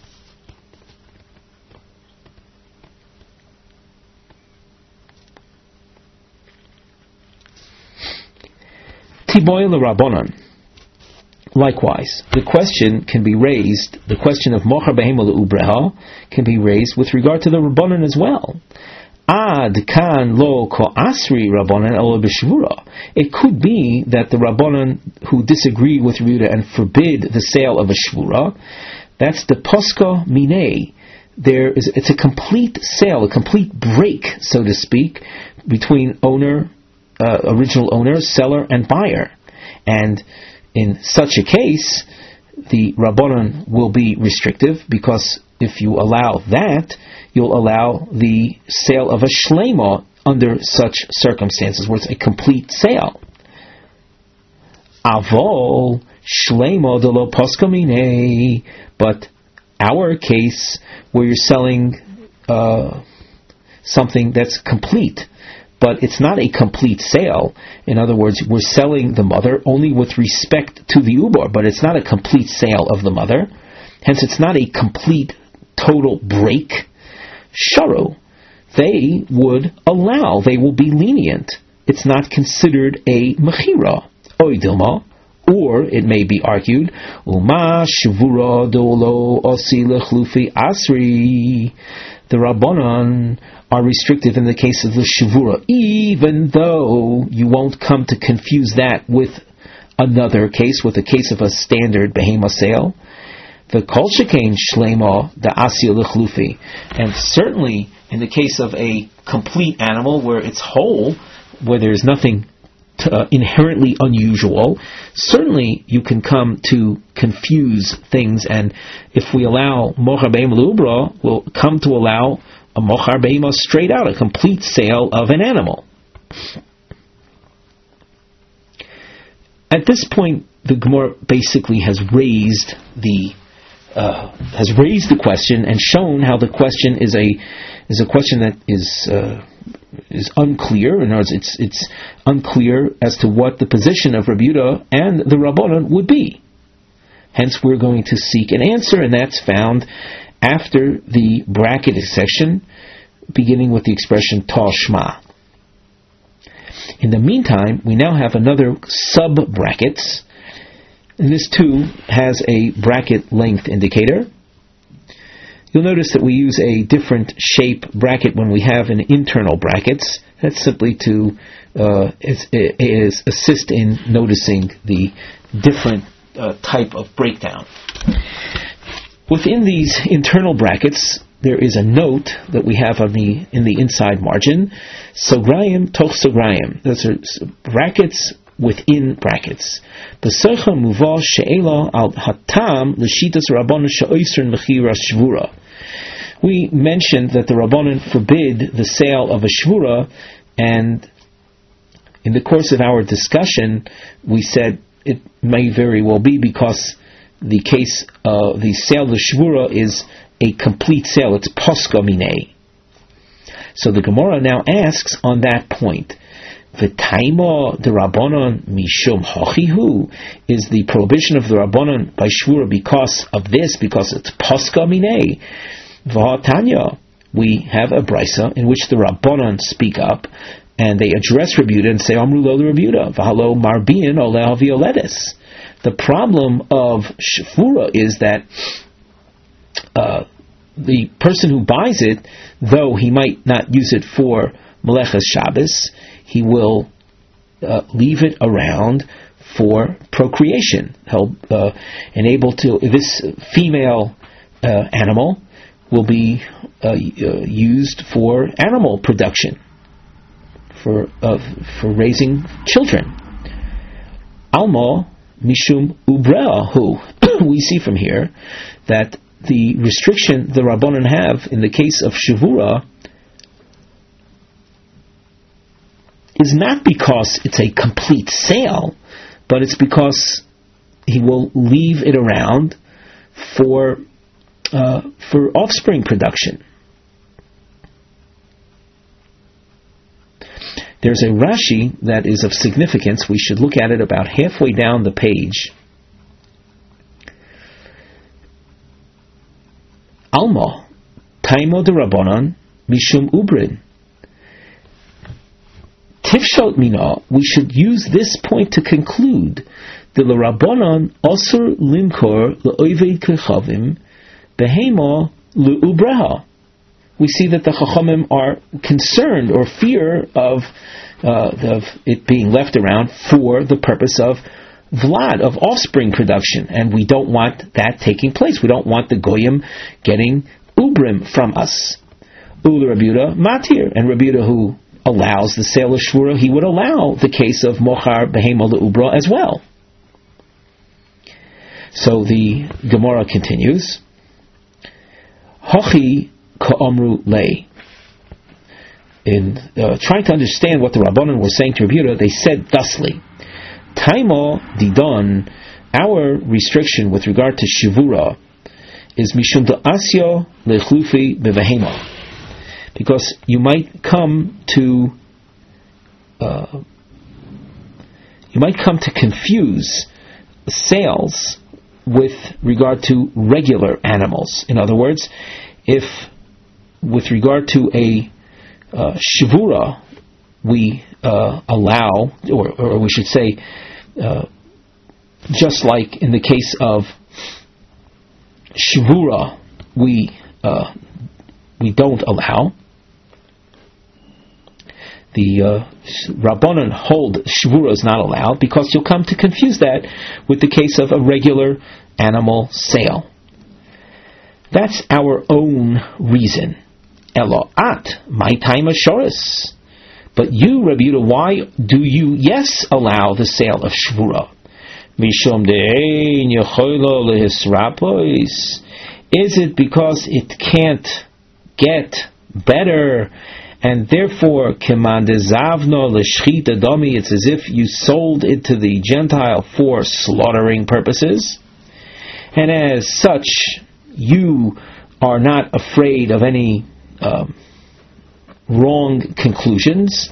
Speaker 1: Tiboy l'Rabbanan. Likewise, the question can be raised, the question of Mochar Behema L'Ubreha can be raised with regard to the Rabbanan as well. Ad kan lo ko asri Rabbanan elo b'shvura. It could be that the Rabbanan who disagree with Rebuta and forbid the sale of a shvura, that's the posca minei. There is, it's a complete sale, a complete break, so to speak, between owner, uh, original owner, seller, and buyer. And in such a case, the Rabbanan will be restrictive, because if you allow that, you'll allow the sale of a Shlema under such circumstances, where it's a complete sale. Avol Shlema de lo posca minei. But our case, where you're selling uh, something that's complete, but it's not a complete sale. In other words, we're selling the mother only with respect to the Ubar, but it's not a complete sale of the mother. Hence, it's not a complete, total break. Sharo, they would allow, they will be lenient. It's not considered a mechira. Oidilma, or it may be argued, Uma shvura dolo osi lechlufi asri. The Rabbanan are restrictive in the case of the Shavura, even though you won't come to confuse that with another case, with a case of a standard behema sale. The Kol Shekain Shlema, the Asya L'chlufi. And certainly in the case of a complete animal where it's whole, where there's nothing to, uh, inherently unusual, certainly you can come to confuse things, and if we allow Mochar Be'ema L'Ubra, we'll come to allow a Mochar Be'ema straight out, a complete sale of an animal. At this point, the Gemara basically has raised the uh, has raised the question and shown how the question is a is a question that is uh, is unclear. In other words, it's it's unclear as to what the position of Rabbi Yehuda and the Rabbanan would be. Hence, we're going to seek an answer, and that's found after the bracketed section, beginning with the expression Tal Shma. In the meantime, we now have another sub-brackets, and this too has a bracket length indicator. You'll notice that we use a different shape bracket when we have an internal brackets. That's simply to uh, is, is assist in noticing the different uh, type of breakdown. Within these internal brackets, there is a note that we have on the in the inside margin. Sograyim toch sograyim. Those are brackets within brackets. B'secha muvah she'ela al hatam l'shitas rabbanon she'oisern mechira shvura. We mentioned that the Rabbanon forbid the sale of a shvura, and in the course of our discussion, we said it may very well be because the case, uh, the sale of the shvura is a complete sale. It's posca minei. So the Gemara now asks on that point, V'taimo the Rabbanon mishum hochihu, is the prohibition of the Rabbanon by Shvura because of this, because it's Posca Minei. V'hatanya, we have a brisa in which the Rabbanon speak up and they address Rabbi Yehuda and say, Amru lo Rabbi Yehuda, v'halo marbiin oleh violetis. The problem of Shvura is that uh, the person who buys it, though he might not use it for Meleches Shabbos, he will uh, leave it around for procreation. He'll uh, enable to this female uh, animal will be uh, uh, used for animal production, for uh, for raising children. Alma mishum ubreahu. We see from here that the restriction the Rabbanon have in the case of Shavura is not because it's a complete sale, but it's because he will leave it around for uh, for offspring production. There's a Rashi that is of significance. We should look at it about halfway down the page. Alma, Taimo de Rabbanon, Mishum Ubrin. Tifshot Mina, we should use this point to conclude the Rabbanon Osur Limkor Le'oivei Kechavim Behema Le'ubreha. We see that the Chachamim are concerned or fear of, uh, of it being left around for the purpose of Vlad, of offspring production, and we don't want that taking place. We don't want the Goyim getting Ubrim from us. Ula Rabbi Yehuda Matir, and Rabbi Yehuda, who allows the sale of Shvura, he would allow the case of Mochar Behema Le'ubra as well. So the Gemara continues, Hochi Ka'amru Lei. In uh, trying to understand what the Rabbanon were saying to Rabbi Yehuda, they said thusly, Taimo Didon, our restriction with regard to Shivura is Mishum Da'asyo Lechlufi Bevehema. Because you might come to uh, you might come to confuse sales with regard to regular animals. In other words, if with regard to a uh, shivura we uh, allow, or, or we should say, uh, just like in the case of shivura, we uh, we don't allow. The uh, Rabbanon hold Shvura is not allowed because you'll come to confuse that with the case of a regular animal sale. That's our own reason. Elo at my time ashoris. But you, Rabbi Yehuda, why do you, yes, allow the sale of Shvura? Mishom de'ein yechoilo lehisrapois. Is it because it can't get better, and therefore, Kemandezavno l'shchita domi, it's as if you sold it to the Gentile for slaughtering purposes, and as such, you are not afraid of any um, wrong conclusions.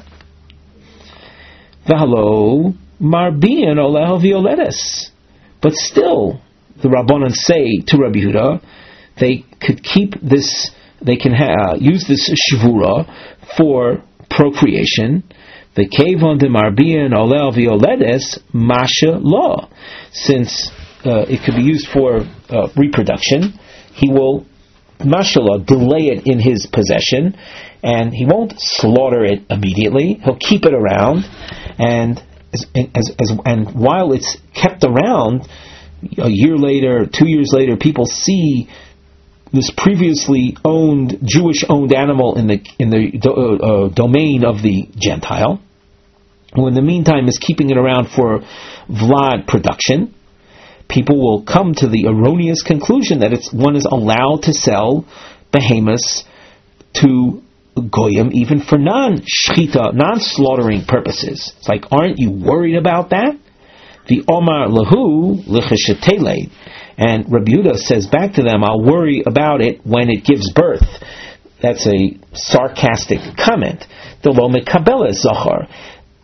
Speaker 1: V'halo marbian oleh violetis. But still, the Rabbanon say to Rabbi Yehuda, they could keep this, they can ha- use this shvura for procreation. The kevon de marbian oleh violetis masha law. Since uh, it could be used for uh, reproduction, he will mashallah delay it in his possession, and he won't slaughter it immediately. He'll keep it around, and as, as, as and while it's kept around, a year later, two years later, people see this previously owned Jewish-owned animal in the in the do, uh, domain of the Gentile, who in the meantime is keeping it around for Vlad production. People will come to the erroneous conclusion that it's one is allowed to sell behemoths to goyim even for non-shchita, non-slaughtering purposes. It's like, aren't you worried about that? The Omar lahu l'cheshetele, and Rabbi Yehuda says back to them, I'll worry about it when it gives birth. That's a sarcastic comment. The lo mekabel zachar.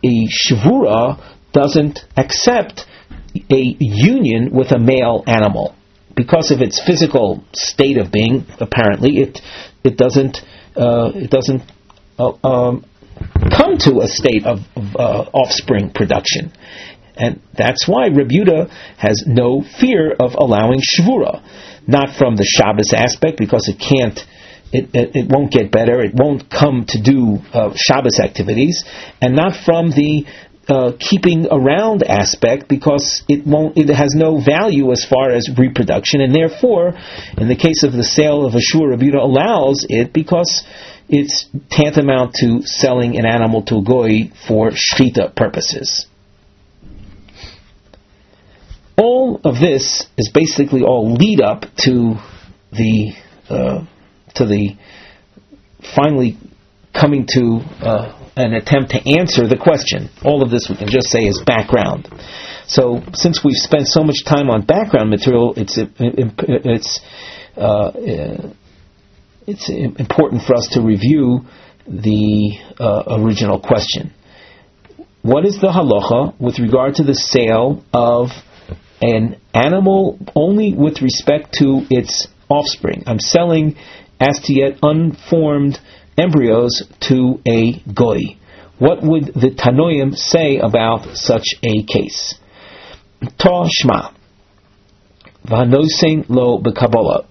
Speaker 1: a shvura doesn't accept a union with a male animal because of its physical state of being. Apparently, it it doesn't uh, it doesn't uh, um, come to a state of, of uh, offspring production, and that's why Reb Yehuda has no fear of allowing shvura, not from the Shabbos aspect because it can't. It, it, it won't get better. It won't come to do uh, Shabbos activities, and not from the uh, keeping around aspect because it won't. It has no value as far as reproduction, and therefore, in the case of the sale of a shur, Reb Yehuda allows it because it's tantamount to selling an animal to a goy for shchita purposes. All of this is basically all lead up to the. Uh, to the finally coming to uh, an attempt to answer the question. All of this we can just say is background. So since we've spent so much time on background material, it's it's uh, it's important for us to review the uh, original question. What is the halacha with regard to the sale of an animal only with respect to its offspring? I'm selling as to yet unformed embryos to a goy. What would the Tanoim say about such a case? Ta shma v'hanosein lo b'kabbalah.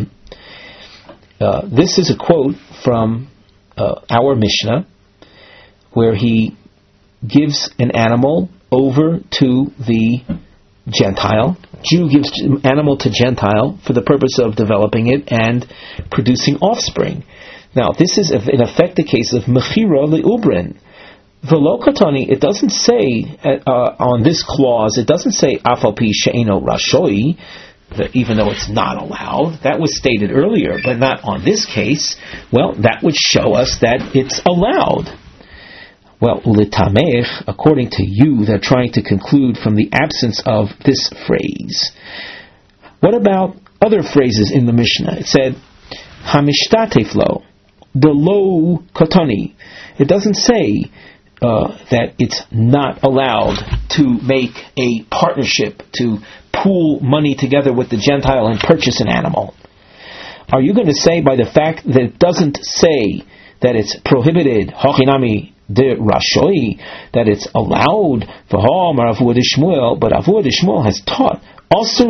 Speaker 1: Uh, this is a quote from uh, our Mishnah, where he gives an animal over to the Gentile. Jew gives animal to Gentile for the purpose of developing it and producing offspring. Now, this is in effect the case of mechira le'ubrin. V'lo katani, it doesn't say uh, on this clause, it doesn't say afal pi she'eno rashoi, that even though it's not allowed. That was stated earlier, but not on this case. Well, that would show us that it's allowed. Well, ulitamech, according to you, they're trying to conclude from the absence of this phrase. What about other phrases in the Mishnah? It said, hamishtateflo, the lo kotoni. It doesn't say uh, that it's not allowed to make a partnership, to pool money together with the Gentile and purchase an animal. Are you going to say by the fact that it doesn't say that it's prohibited, hachinami, de rashoi, that it's allowed for hom or Avur Shmuel, but Avur Shmuel has taught also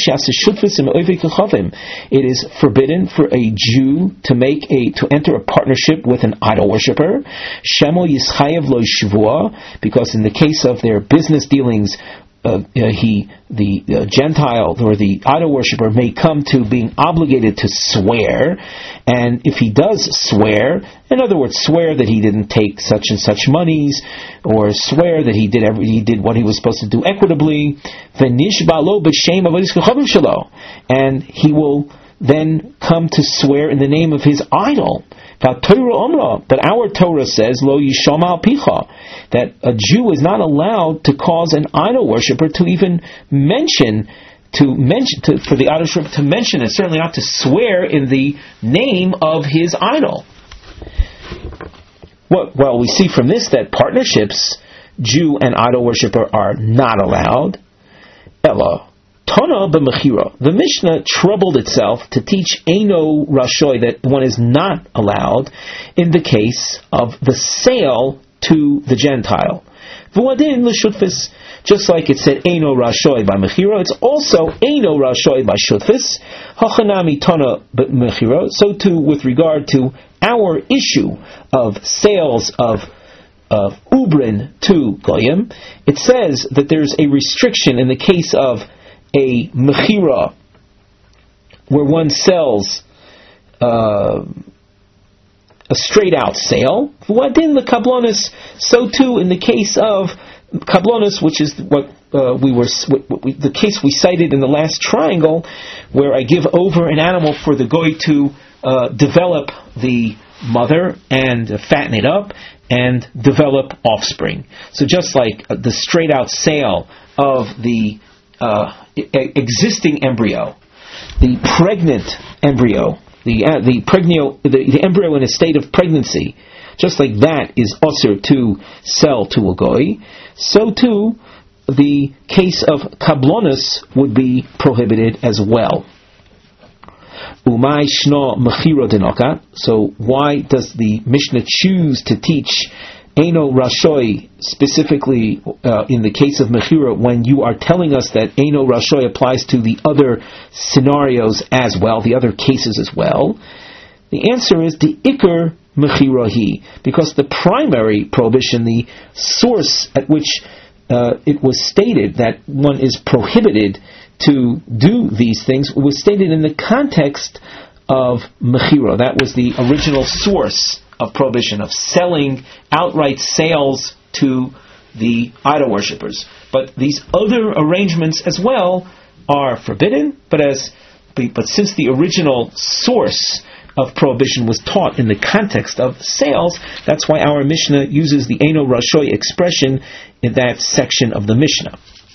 Speaker 1: it is forbidden for a Jew to make a to enter a partnership with an idol worshipper. Shemo yischayev lo shvua, because in the case of their business dealings, Uh, uh, he, the uh, Gentile or the idol worshipper may come to being obligated to swear, and if he does swear, in other words, swear that he didn't take such and such monies, or swear that he did every, he did what he was supposed to do equitably, and he will then come to swear in the name of his idol. But our Torah says, Lo yishama al picha, that a Jew is not allowed to cause an idol worshipper to even mention, to mention to, for the idol worshipper to mention, and certainly not to swear in the name of his idol. Well, well, we see from this that partnerships, Jew and idol worshipper, are not allowed. Ella. Tana b'mechira. The Mishnah troubled itself to teach Eino Rashoy, that one is not allowed in the case of the sale to the Gentile. V'wadin l'shutfis. Just like it said Eino Rashoy by Mechira, it's also Eino Rashoy by Shutfis. Hachanami Tana b'mechira. So too with regard to our issue of sales of of Ubrin to Goyim, it says that there's a restriction in the case of a mechira, where one sells uh, a straight out sale. V'adin lekablonis. So too in the case of kablonis, which is what uh, we were, what we, the case we cited in the last triangle, where I give over an animal for the goy to uh, develop the mother and uh, fatten it up and develop offspring. So just like uh, the straight out sale of the Uh, existing embryo, the pregnant embryo the uh, the pregnio, the, the embryo in a state of pregnancy, just like that is osir to sell to a goy, so too the case of kablonus would be prohibited as well. Umay shno mechiro denoka. So why does the Mishnah choose to teach Eino Rashoy specifically uh, in the case of Mechira, when you are telling us that Eino Rashoy applies to the other scenarios as well, the other cases as well? The answer is the Iker Mechirahi, because the primary prohibition, the source at which uh, it was stated that one is prohibited to do these things, was stated in the context of Mechira. That was the original source of prohibition, of selling, outright sales to the idol worshippers. But these other arrangements as well are forbidden, but as but since the original source of prohibition was taught in the context of sales, that's why our Mishnah uses the Eino Rashoy expression in that section of the Mishnah.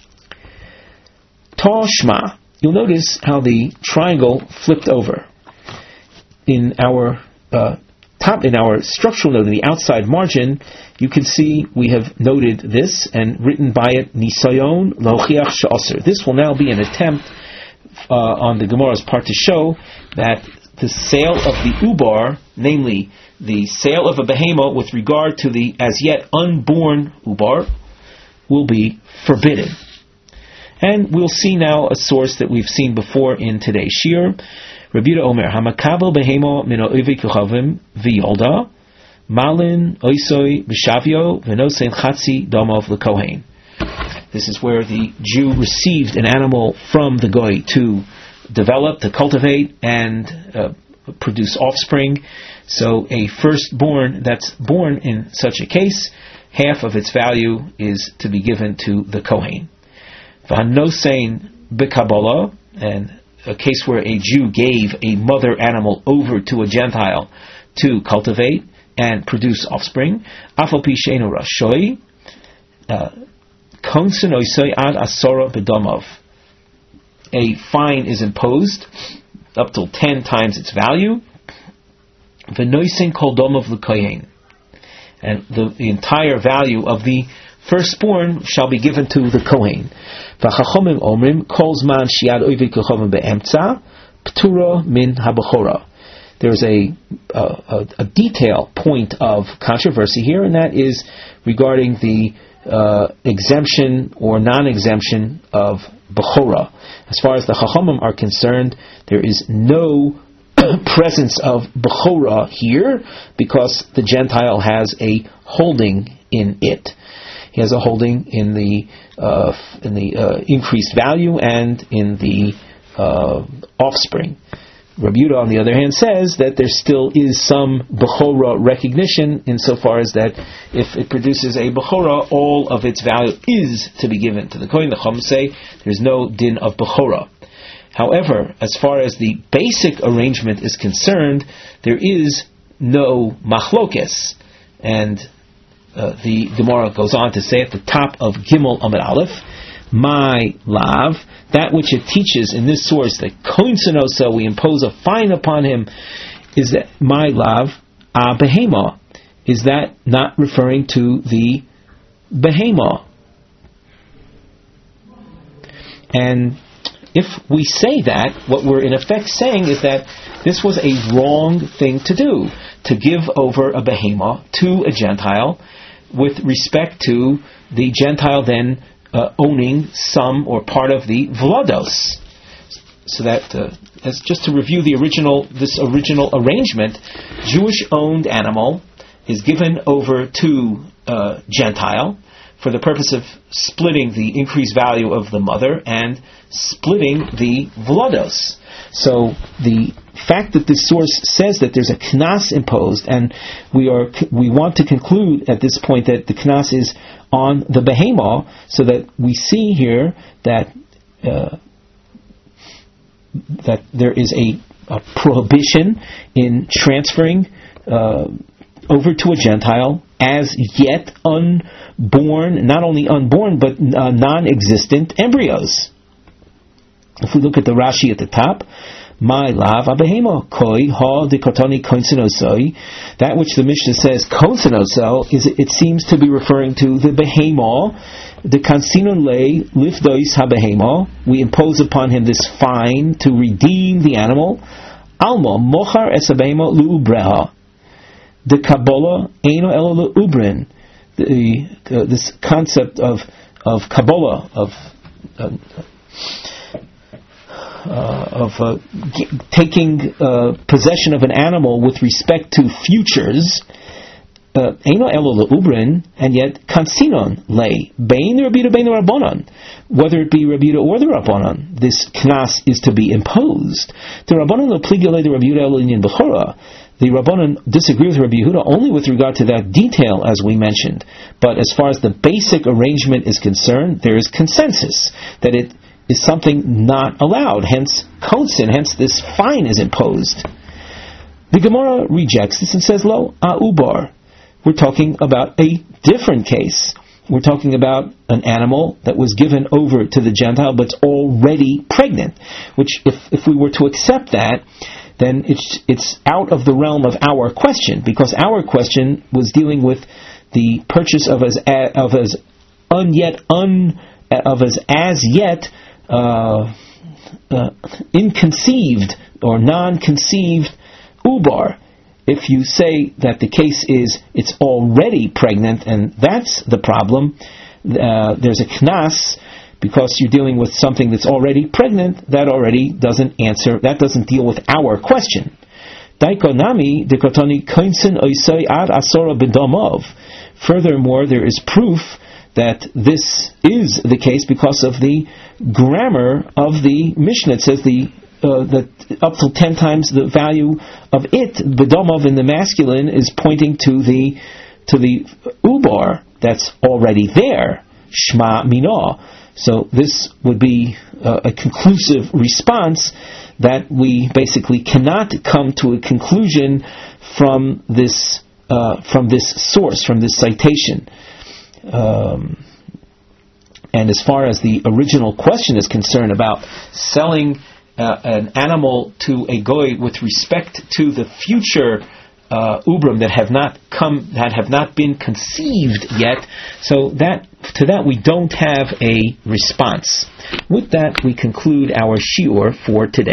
Speaker 1: Toshma, you'll notice how the triangle flipped over. In our uh, top, in our structural note, in the outside margin, you can see we have noted this and written by it, Nisayon Lochiach Sha'aser. This will now be an attempt uh, on the Gemara's part to show that the sale of the ubar, namely the sale of a behemoth with regard to the as yet unborn ubar, will be forbidden. And we'll see now a source that we've seen before in today's shir. Rabbi Yehuda Omer, Hamakabel behemo min oivi kuchavim v'yolda malin oisoi b'shavio v'nosein chatzi domov l'kohen. This is where the Jew received an animal from the goy to develop, to cultivate, and uh, produce offspring. So a firstborn that's born in such a case, half of its value is to be given to the kohen. V'hanosein b'kabbalah, and a case where a Jew gave a mother animal over to a Gentile to cultivate and produce offspring. Afal pi she'eino rashoy, konsen oisoi ad asora b'domov. A fine is imposed up till ten times its value. V'noisen kol domov l'kohen, and the, the entire value of the firstborn shall be given to the kohen. V'chachomim omrim kol zman shiad oivid kochavim be'emtza p'tura min habachora. There's a, a, a detail point of controversy here, and that is regarding the uh, exemption or non-exemption of bechora. As far as the chachomim are concerned, there is no presence of bechora here because the Gentile has a holding in it. He has a holding in the uh, in the uh, increased value and in the uh, offspring. Rabbi Yehuda, on the other hand, says that there still is some bechora recognition insofar as that if it produces a bechora, all of its value is to be given to the kohen. The Chum say there's no din of bechora. However, as far as the basic arrangement is concerned, there is no machlokes, and Uh, the Gemara goes on to say at the top of Gimel Amud Aleph, my lav, that which it teaches in this source that kohen senoso, we impose a fine upon him, is that my lav a behema, is that not referring to the behema? And if we say that, what we're in effect saying is that this was a wrong thing to do, to give over a behema to a Gentile, with respect to the Gentile then uh, owning some or part of the vlados. So that, uh, as just to review the original, this original arrangement, Jewish-owned animal is given over to uh, Gentile for the purpose of splitting the increased value of the mother and splitting the vlados. So the fact that this source says that there's a knas imposed, and we are we want to conclude at this point that the knas is on the behema, so that we see here that uh, that there is a, a prohibition in transferring uh, over to a Gentile as yet unborn, not only unborn but uh, non-existent embryos. If we look at the Rashi at the top, My lav abehema koi ha dikotoni koinsinosoi. That which the Mishnah says koinsinosoi is it seems to be referring to the behema. The kansinon lay lifdois habehema. We impose upon him this fine to redeem the animal. Alma mochar es habehema luubreha. The Kabbalah eino elo leubrin. The uh, this concept of of Kabbalah of uh, Uh, of uh, g- taking uh, possession of an animal with respect to futures, eino elo leubrin, and yet kansinon lay bein Rabbi bein Rabbanon, whether it be Rabbi or the Rabbanon, this knas is to be imposed. The Rabbanon lo pligi le the Rabbi elo inyan bechora. The Rabbanon disagree with Rabbi Yehuda only with regard to that detail, as we mentioned. But as far as the basic arrangement is concerned, there is consensus that it is something not allowed, hence konsin, hence this fine is imposed. The Gemara rejects this and says, lo, a'ubar. We're talking about a different case. We're talking about an animal that was given over to the Gentile but's already pregnant, which if, if we were to accept that, then it's it's out of the realm of our question, because our question was dealing with the purchase of as of as unyet un of as as yet Uh, uh, inconceived or non-conceived ubar. If you say that the case is it's already pregnant and that's the problem, uh, there's a knas because you're dealing with something that's already pregnant. That already doesn't answer. That doesn't deal with our question. Daikonami dekotoni koinsin oisai ad asora b'domov. Furthermore, there is proof that this is the case because of the grammar of the Mishnah. It says the uh, that up to ten times the value of it, bedomov in the masculine, is pointing to the to the ubar that's already there, shma minah. So this would be uh, a conclusive response that we basically cannot come to a conclusion from this uh, from this source, from this citation. Um, and as far as the original question is concerned about selling uh, an animal to a goy with respect to the future uh, ubrim that have not come, that have not been conceived yet, so that to that we don't have a response. With that, we conclude our shiur for today.